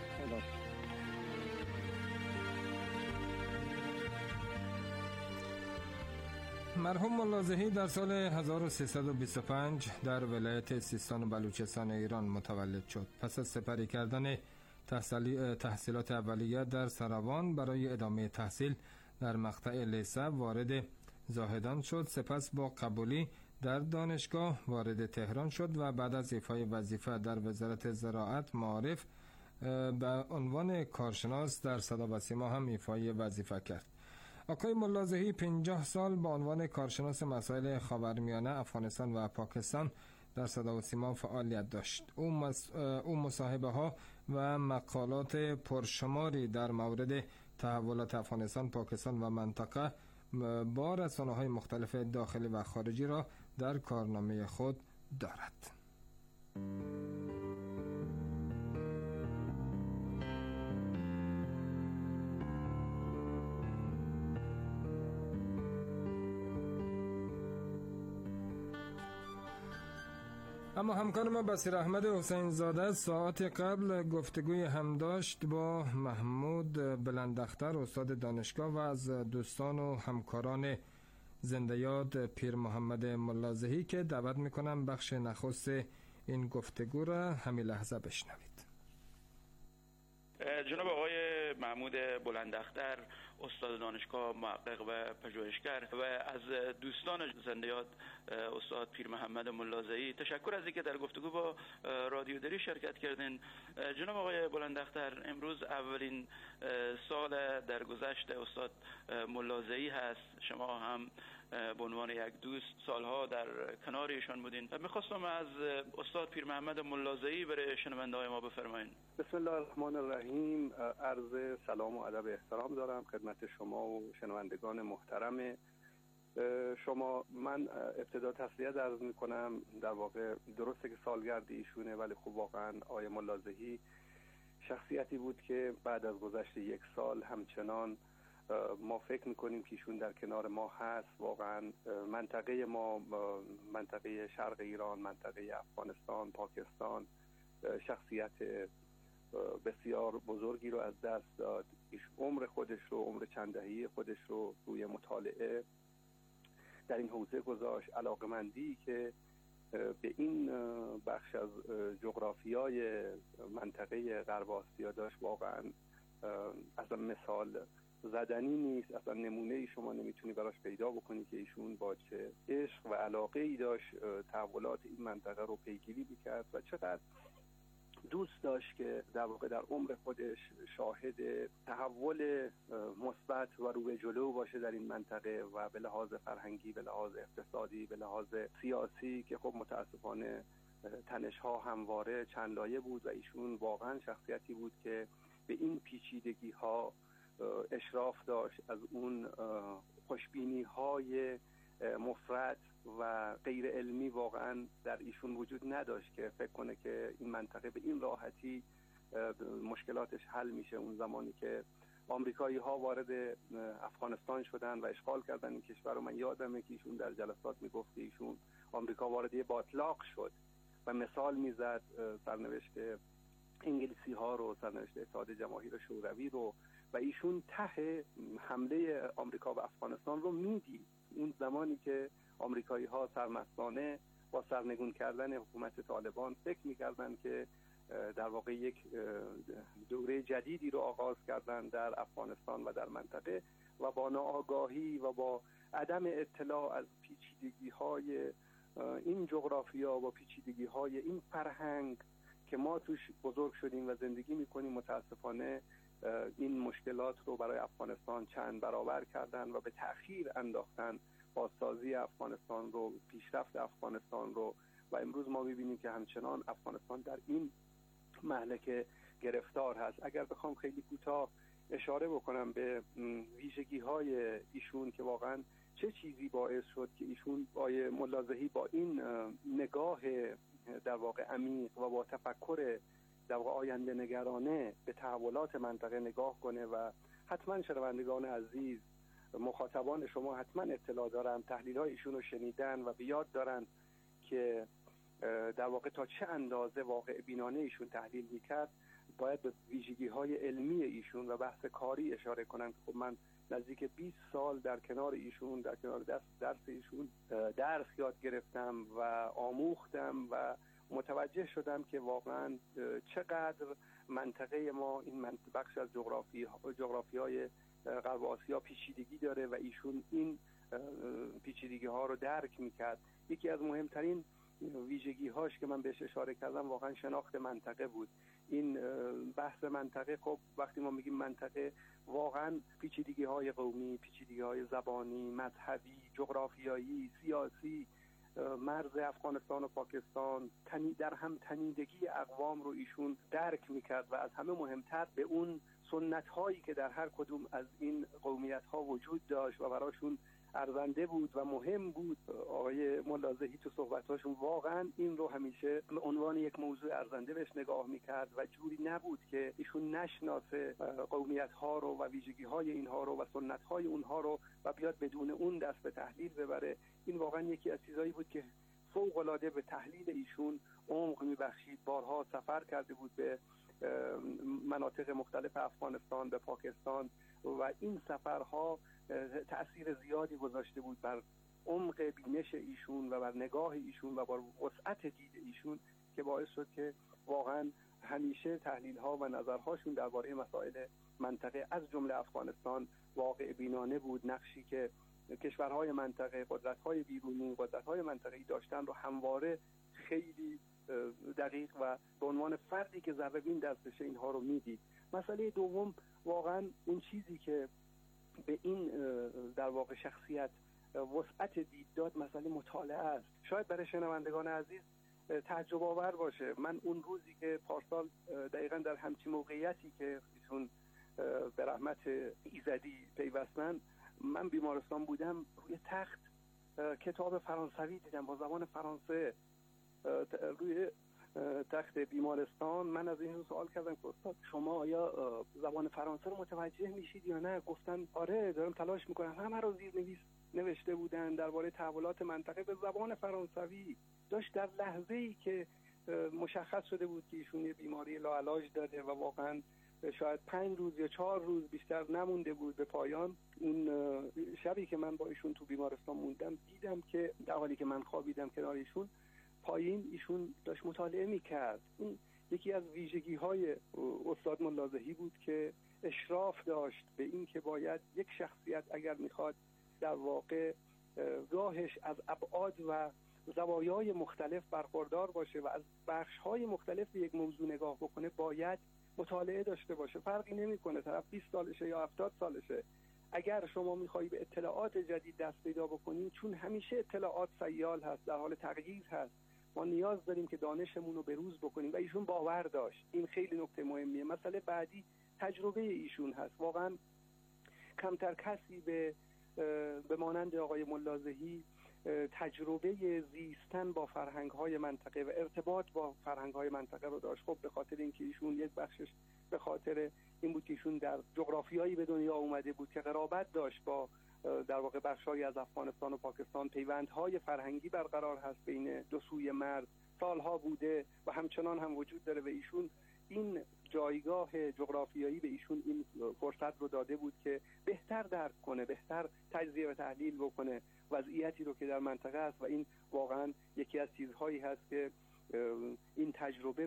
مرحوم ملازهی در سال هزار و سیصد و بیست و پنج در ولایت سیستان و بلوچستان ایران متولد شد. پس از سپری کردن تحصیلات اولیه در سروان برای ادامه تحصیل در مقطع لیسه وارد زاهدان شد. سپس با قبولی در دانشگاه وارد تهران شد و بعد از ایفای وظیفه در وزارت زراعت معارف به عنوان کارشناس در صدا و سیما هم ایفای وظیفه کرد. آقای ملازهی پنجاه سال به عنوان کارشناس مسائل خاورمیانه، افغانستان و پاکستان در صدا و سیما فعالیت داشت. او, مص... او مصاحبه ها و مقالات پرشماری در مورد تحولات افغانستان، پاکستان و منطقه با رسانه‌های مختلف داخلی و خارجی را در کارنامه خود دارد. اما همکار ما بصیر احمد حسین زاده ساعت قبل گفتگوی هم داشت با محمود بلندختر استاد دانشگاه و از دوستان و همکاران زنده یاد پیر محمد ملازهی که دعوت میکنم بخش نخست این گفتگو را همین لحظه بشنوید. جناب آقای محمود بلندختر استاد دانشگاه، محقق و پژوهشگر و از دوستان زنده یاد استاد پیر محمد ملازهی، تشکر از اینکه در گفتگو با رادیو دری شرکت کردین. جناب آقای بلندختر، امروز اولین سال درگذشت استاد ملازهی هست. شما هم به عنوان یک دوست سالها در کنار ایشان بودین. میخواستم از استاد پیر محمد ملازهی برای شنونده های ما بفرمایید. بسم الله الرحمن الرحیم. عرض سلام و ادب احترام دارم خدمت شما و شنوندگان محترم شما. من ابتدا تسلیت عرض میکنم. در واقع درسته که سالگرد ایشونه، ولی خب واقعا آقای ملازهی شخصیتی بود که بعد از گذشت یک سال همچنان ما فکر میکنیم که ایشون در کنار ما هست. واقعا منطقه ما، منطقه شرق ایران، منطقه افغانستان، پاکستان شخصیت بسیار بزرگی رو از دست داد. ایش عمر خودش رو، عمر چند دهه‌ای خودش رو روی مطالعه در این حوزه گذاشت. علاقمندی که به این بخش از جغرافیای منطقه غرب آسیا داشت واقعا اصلا مثال زدنی نیست. اصلا نمونه ای شما نمیتونی براش پیدا بکنی که ایشون با چه عشق و علاقه ای داشت تحولات این منطقه رو پیگیری میکرد و چقدر دوست داشت که در واقع در عمر خودش شاهد تحول مثبت و رو به جلو باشه در این منطقه و به لحاظ فرهنگی، به لحاظ اقتصادی، به لحاظ سیاسی که خب متاسفانه تنش‌ها همواره چند لایه بود و ایشون واقعا شخصیتی بود که به این پیچیدگی ها اشراف داشت. از اون خوشبینی های مفرط و غیر علمی واقعا در ایشون وجود نداشت که فکر کنه که این منطقه به این راحتی مشکلاتش حل میشه. اون زمانی که آمریکایی ها وارد افغانستان شدن و اشغال کردن این کشور رو، من یادمه که ایشون در جلسات میگفت که ایشون آمریکا وارد یه باطلاق شد و مثال میزد سرنوشت انگلیسی ها رو، سرنوشت اتحاد جماهیر شوروی رو، و ایشون ته حمله آمریکا و افغانستان رو میدید. اون زمانی که آمریکایی ها سرمستانه با سرنگون کردن حکومت طالبان فکر میکردن که در واقع یک دوره جدیدی رو آغاز کردن در افغانستان و در منطقه و با ناآگاهی و با عدم اطلاع از پیچیدگی‌های این جغرافیا و پیچیدگی‌های این فرهنگ که ما توش بزرگ شدیم و زندگی می‌کنیم، متاسفانه این مشکلات رو برای افغانستان چند برابر کردن و به تأخیر انداختن بازسازی افغانستان رو، پیشرفت افغانستان رو و امروز ما می‌بینیم که همچنان افغانستان در این مهلک گرفتار هست. اگر بخوام خیلی کوتاه اشاره بکنم به ویژگی‌های ایشون که واقعاً چه چیزی باعث شد که ایشون آقای ملازحی با این نگاه در واقع عمیق و با تفکر در واقع آینده نگرانه به تحولات منطقه نگاه کنه و حتما شنوندگان عزیز، مخاطبان شما حتما اطلاع دارن، تحلیل‌های ایشون رو شنیدن و به یاد دارن که در واقع تا چه اندازه واقع بینانه ایشون تحلیل میکرد. باید به ویژگی‌های علمی ایشون و بحث کاری اشاره کنم. خب من نزدیک بیست سال در کنار ایشون، در کنار درس, درس ایشون درس یاد گرفتم و آموختم و متوجه شدم که واقعا چقدر منطقه ما این بخش از جغرافی جغرافیای غرب آسیا پیچیدگی داره و ایشون این پیچیدگی ها رو درک میکرد. یکی از مهمترین ویژگی هاش که من بهش اشاره کردم واقعا شناخت منطقه بود. این بحث منطقه، خب وقتی ما میگیم منطقه، واقعا پیچیدگی های قومی، پیچیدگی های زبانی، مذهبی، جغرافیایی، سیاسی، مرز افغانستان و پاکستان، تنی در هم تنیدگی اقوام رو ایشون درک میکرد و از همه مهمتر به اون سنت هایی که در هر کدوم از این قومیت ها وجود داشت و براشون ارزنده بود و مهم بود. آقای ملازحی تو صحبتاشون واقعا این رو همیشه به عنوان یک موضوع ارزنده بهش نگاه میکرد و جوری نبود که ایشون نشناسه قومیت ها رو و ویژگی های اینها رو و سنت های اونها رو و بیاد بدون اون دست به تحلیل ببره. این واقعا یکی از چیزایی بود که فوق العاده به تحلیل ایشون عمق میبخشید. بارها سفر کرده بود به مناطق مختلف افغانستان، به پاکستان و این سفرها تأثیر زیادی گذاشته بود بر عمق بینش ایشون و بر نگاه ایشون و بر وسعت دید ایشون که باعث شد که واقعا همیشه تحلیل ها و نظرهاشون درباره مسائل منطقه از جمله افغانستان واقع بینانه بود. نقشی که کشورهای منطقه، قدرت‌های بیرونی، قدرت‌های منطقه‌ای داشتن رو همواره خیلی دقیق و به عنوان فردی که ذره بین دستش اینها رو میدید. مسئله دوم واقعا اون چیزی که به این در واقع شخصیت وسعت دید داد مسئله مطالعه است. شاید برای شنوندگان عزیز تعجب آور باشه، من اون روزی که پارسال دقیقاً در همچین موقعیتی که ایشون به رحمت ایزدی پیوستن، من بیمارستان بودم، روی تخت کتاب فرانسوی دیدم با زبان فرانسه روی تخت بیمارستان. من از این سوال کردم که استاد شما آیا زبان فرانسه رو متوجه میشید یا نه؟ گفتن آره دارم تلاش میکنم. همه رو زیرنویس نوشته بودن درباره تحولات منطقه به زبان فرانسوی. داشت در لحظه‌ای که مشخص شده بود که ایشون یه بیماری لاعلاج داره و واقعا شاید پنج روز یا چهار روز بیشتر نمونده بود به پایان، اون شبی که من با ایشون تو بیمارستان موندم دیدم که در حالی که من خوابیدم کنار ایشون، پایین ایشون داشت مطالعه میکرد. این یکی از ویژگی های استاد ملازحی بود که اشراف داشت به این که باید یک شخصیت اگر میخواد در واقع راهش از ابعاد و زوایای مختلف برخوردار باشه و از بخش‌های مختلف به یک موضوع نگاه بکنه، باید مطالعه داشته باشه. فرقی نمیکنه طرف بیست سالشه یا هفتاد سالشه. اگر شما میخوایی به اطلاعات جدید دست پیدا بکنین، چون همیشه اطلاعات سیال هست، در حال تغییر هست، ما نیاز داریم که دانشمون رو بروز بکنیم و ایشون باور داشت. این خیلی نکته مهمیه. مسئله بعدی تجربه ایشون هست. واقعا کمتر کسی به به مانند آقای ملازحی تجربه زیستن با فرهنگ‌های منطقه و ارتباط با فرهنگ‌های منطقه رو داشت. خب به خاطر اینکه ایشون یک بخشش به خاطر این بود که ایشون در جغرافیایی به دنیا اومده بود که قرابت داشت با در واقع بخش‌هایی از افغانستان و پاکستان، پیوندهای فرهنگی برقرار هست بین دو سوی مرز، سالها بوده و همچنان هم وجود داره و ایشون این جایگاه جغرافیایی به ایشون این فرصت رو داده بود که بهتر درک کنه، بهتر تجزیه و تحلیل بکنه وضعیتی رو که در منطقه است و این واقعا یکی از چیزهایی هست که این تجربه به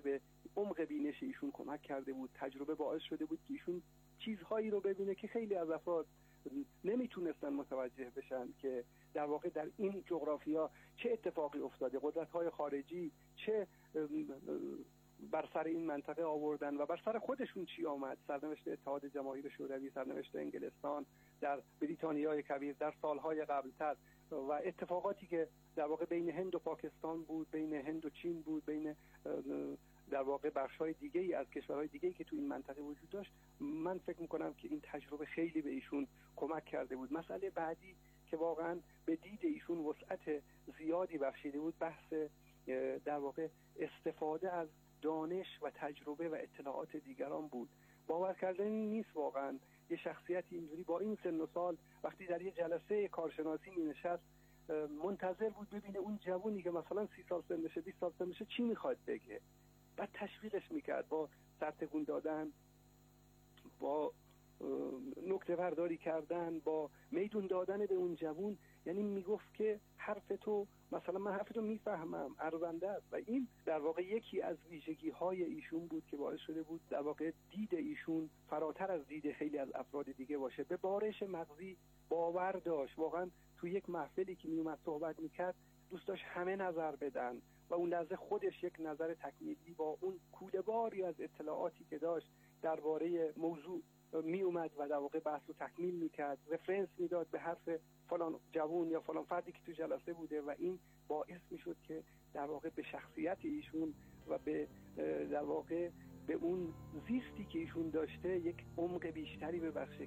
عمق بینش ایشون کمک کرده بود. تجربه باعث شده بود که ایشون چیزهایی رو ببینه که خیلی از افراد نمیتونستن متوجه بشن که در واقع در این جغرافیا چه اتفاقی افتاده، قدرت‌های خارجی چه بر سر این منطقه آوردن و بر سر خودشون چی آمد. سرنوشت اتحاد جماهیر شوروی، سرنوشت انگلستان در بریتانیای کبیر در سالهای قبلتر و اتفاقاتی که در واقع بین هند و پاکستان بود، بین هند و چین بود، بین در واقع بخش‌های دیگه‌ای از کشورهای دیگه‌ای که تو این منطقه وجود داشت. من فکر می‌کنم که این تجربه خیلی به ایشون کمک کرده بود. مسئله بعدی که واقعا به دید ایشون وسعت زیادی بخشیده بود، بحث در واقع استفاده از دانش و تجربه و اطلاعات دیگران بود. باور کردنی نیست واقعا یه شخصیتی اینجوری با این سن و سال وقتی در یه جلسه کارشناسی می‌نشست منتظر بود ببینه اون جوونی که مثلا سی سال سنشه، بیست سال سنشه چی میخواد بگه، بعد تشویقش میکرد با سرتکون دادن، با نکته برداری کردن، با میدون دادن به اون جوون. یعنی میگفت که حرف تو مثلا من حرف تو میفهمم، ارزنده است. و این در واقع یکی از ویژگی های ایشون بود که باعث شده بود در واقع دید ایشون فراتر از دید خیلی از افراد دیگه باشه. به بارش مغزی باور داشت. واقعا تو یک محفلی که میومد صحبت میکرد دوست داشت همه نظر بدن و اون لحظه خودش یک نظر تکمیلی با اون کوده‌باری از اطلاعاتی که داشت درباره موضوع می اومد و در واقع بحث رو تکمیل میکرد، رفرنس میداد به حرف فلان جوون یا فلان فردی که تو جلسه بوده و این باعث میشد که در واقع به شخصیت ایشون و به در واقع به اون زیستی که ایشون داشته یک عمق بیشتری ببخشه.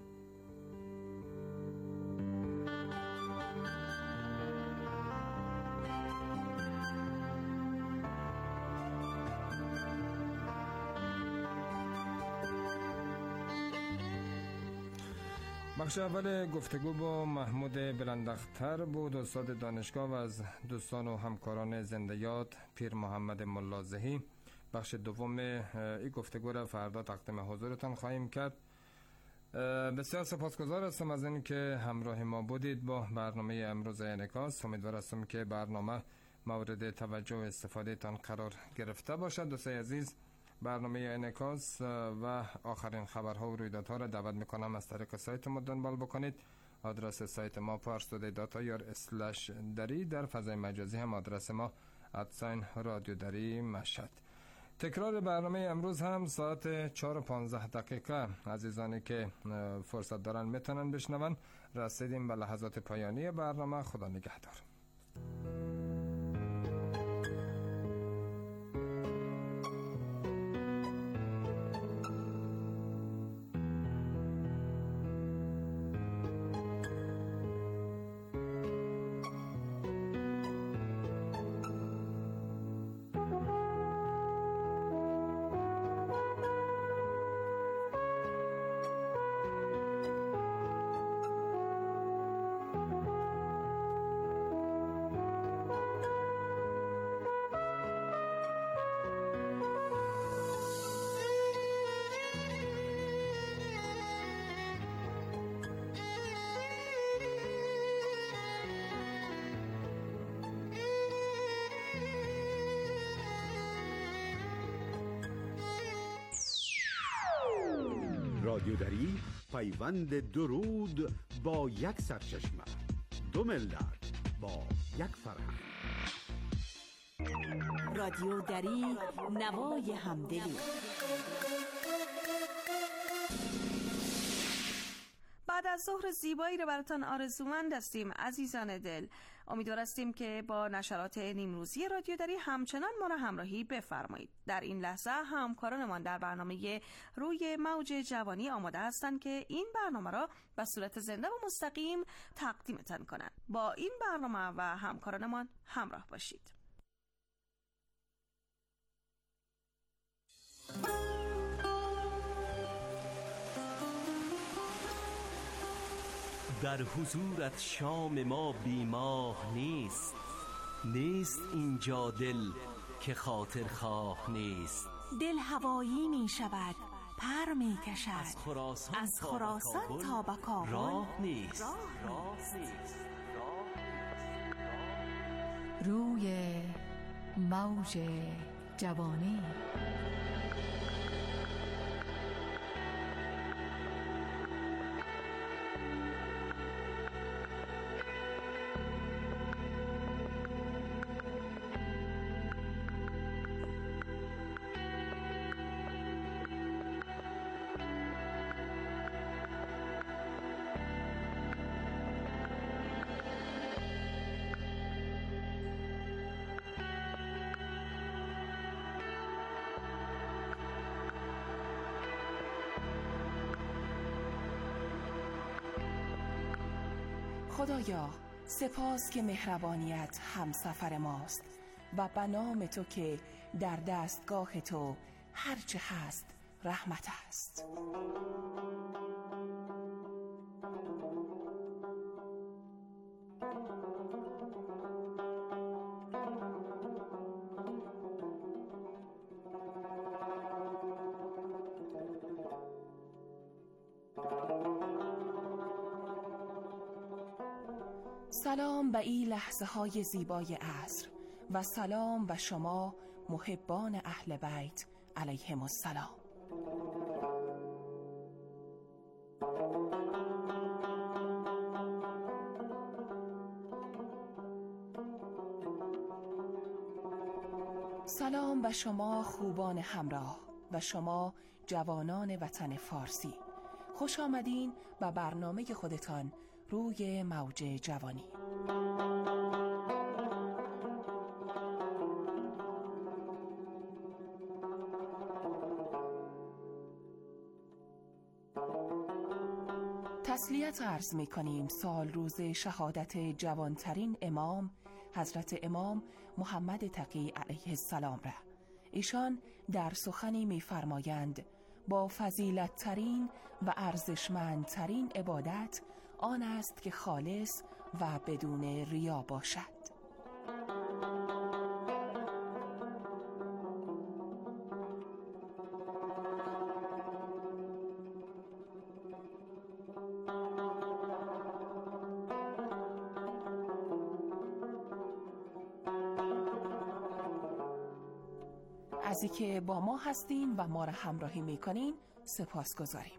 بخش اول گفتگو با محمود بلنداختر بود، استاد دانشگاه و از دوستان و همکاران زنده یاد پیر محمد ملازهی. بخش دوم این گفتگو را فردا تقدیم حضورتان خواهیم کرد. بسیار سپاسگزار هستم از این که همراه ما بودید با برنامه امروز انعکاس. امیدوار هستم که برنامه مورد توجه و استفاده تان قرار گرفته باشد. دوستای عزیز، برنامه انعکاس و آخرین خبرها و رویدادها را دعوت میکنم از طریق سایت ما دنبال بکنید. آدرس سایت ما پارستودی دات یا اسلش دری، در فضای مجازی هم آدرس ما ادساین رادیو دری مشهد. تکرار برنامه امروز هم ساعت چهار و پانزده دقیقه. عزیزانی که فرصت دارن میتونن بشنون. رسیدیم به لحظات پایانی برنامه. خدا نگهدار. رادیو دری، پیوند درود با یک سرچشمه، دو ملت با یک فرهنگ. رادیو دری، نوای همدلی. بعد از ظهر زیبایی رو براتان آرزومند هستیم عزیزان دل. امیدوار هستیم که با نشرات نیمروزی رادیو دری همچنان ما را همراهی بفرمایید. در این لحظه همکارانمان در برنامه روی موج جوانی آماده هستند که این برنامه را به صورت زنده و مستقیم تقدیمتان کنند. با این برنامه و همکارانمان همراه باشید. در حضورت شام ما بیماه نیست، نیست اینجا دل که خاطر خواه نیست. دل هوایی می شود، پر می کشد، از خراسان, از خراسان تا به کابل راه نیست. راه نیست. روی موج جوانی. خدایا سپاس که مهربانیت همسفر ماست و به نام تو که در دستگاه تو هرچه هست رحمت است. سلام به این لحظه های زیبای عصر و سلام به شما محبان اهل بیت علیهم السلام. سلام به شما خوبان همراه و شما جوانان وطن فارسی. خوش آمدین به برنامه خودتان روی موج جوانی. تسلیت عرض می کنیم سال روز شهادت جوانترین امام حضرت امام محمد تقی علیه السلام را. ایشان در سخنی می فرمایند با فضیلت ترین و ارزشمندترین عبادت آن است که خالص و بدون ریا باشد. از اینکه با ما هستین و ما را همراهی میکنین سپاس گذاریم.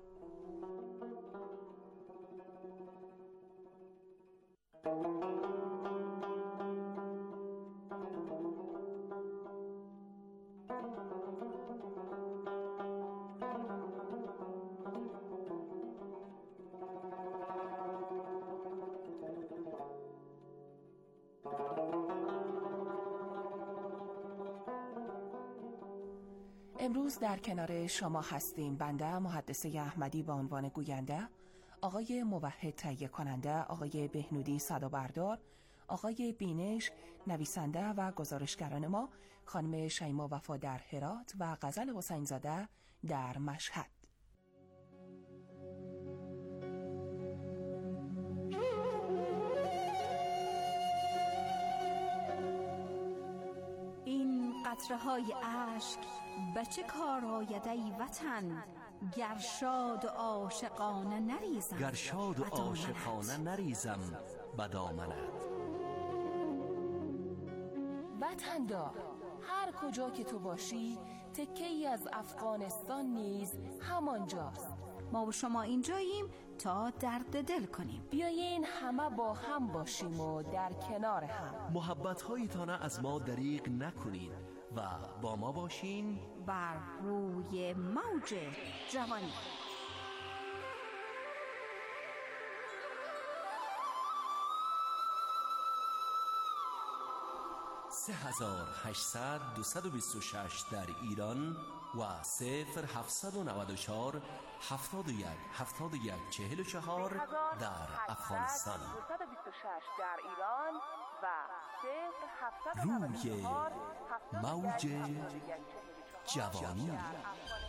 امروز در کنار شما هستیم بنده محدثه احمدی به عنوان گوینده، آقای موحد تهیه کننده، آقای بهنودی صدابردار، آقای بینش نویسنده و گزارشگران ما، خانم شیما وفا در هرات و غزل حسین زاده در مشهد. این قطره‌های اشک به چه کار آید ای وطن، گر شاد و عاشقانه نریزم گر شاد و عاشقانه نریزم به دامنت. وطن دار، هر کجا که تو باشی تکه‌ای از افغانستان نیز همانجاست. ما و شما اینجاییم تا درد دل کنیم. بیایین همه با هم باشیم و در کنار هم. محبت‌هایتان از ما دریغ نکنید و با ما باشین بر روی موج جوانی. سه هزار و هشتصد دویست و بیست و شش در ایران و صفر هفتصد و نود و چهار هفتاد و یک هفتاد و یک چهل و چهار در افغانستان. در ایران و روی موج جوانی.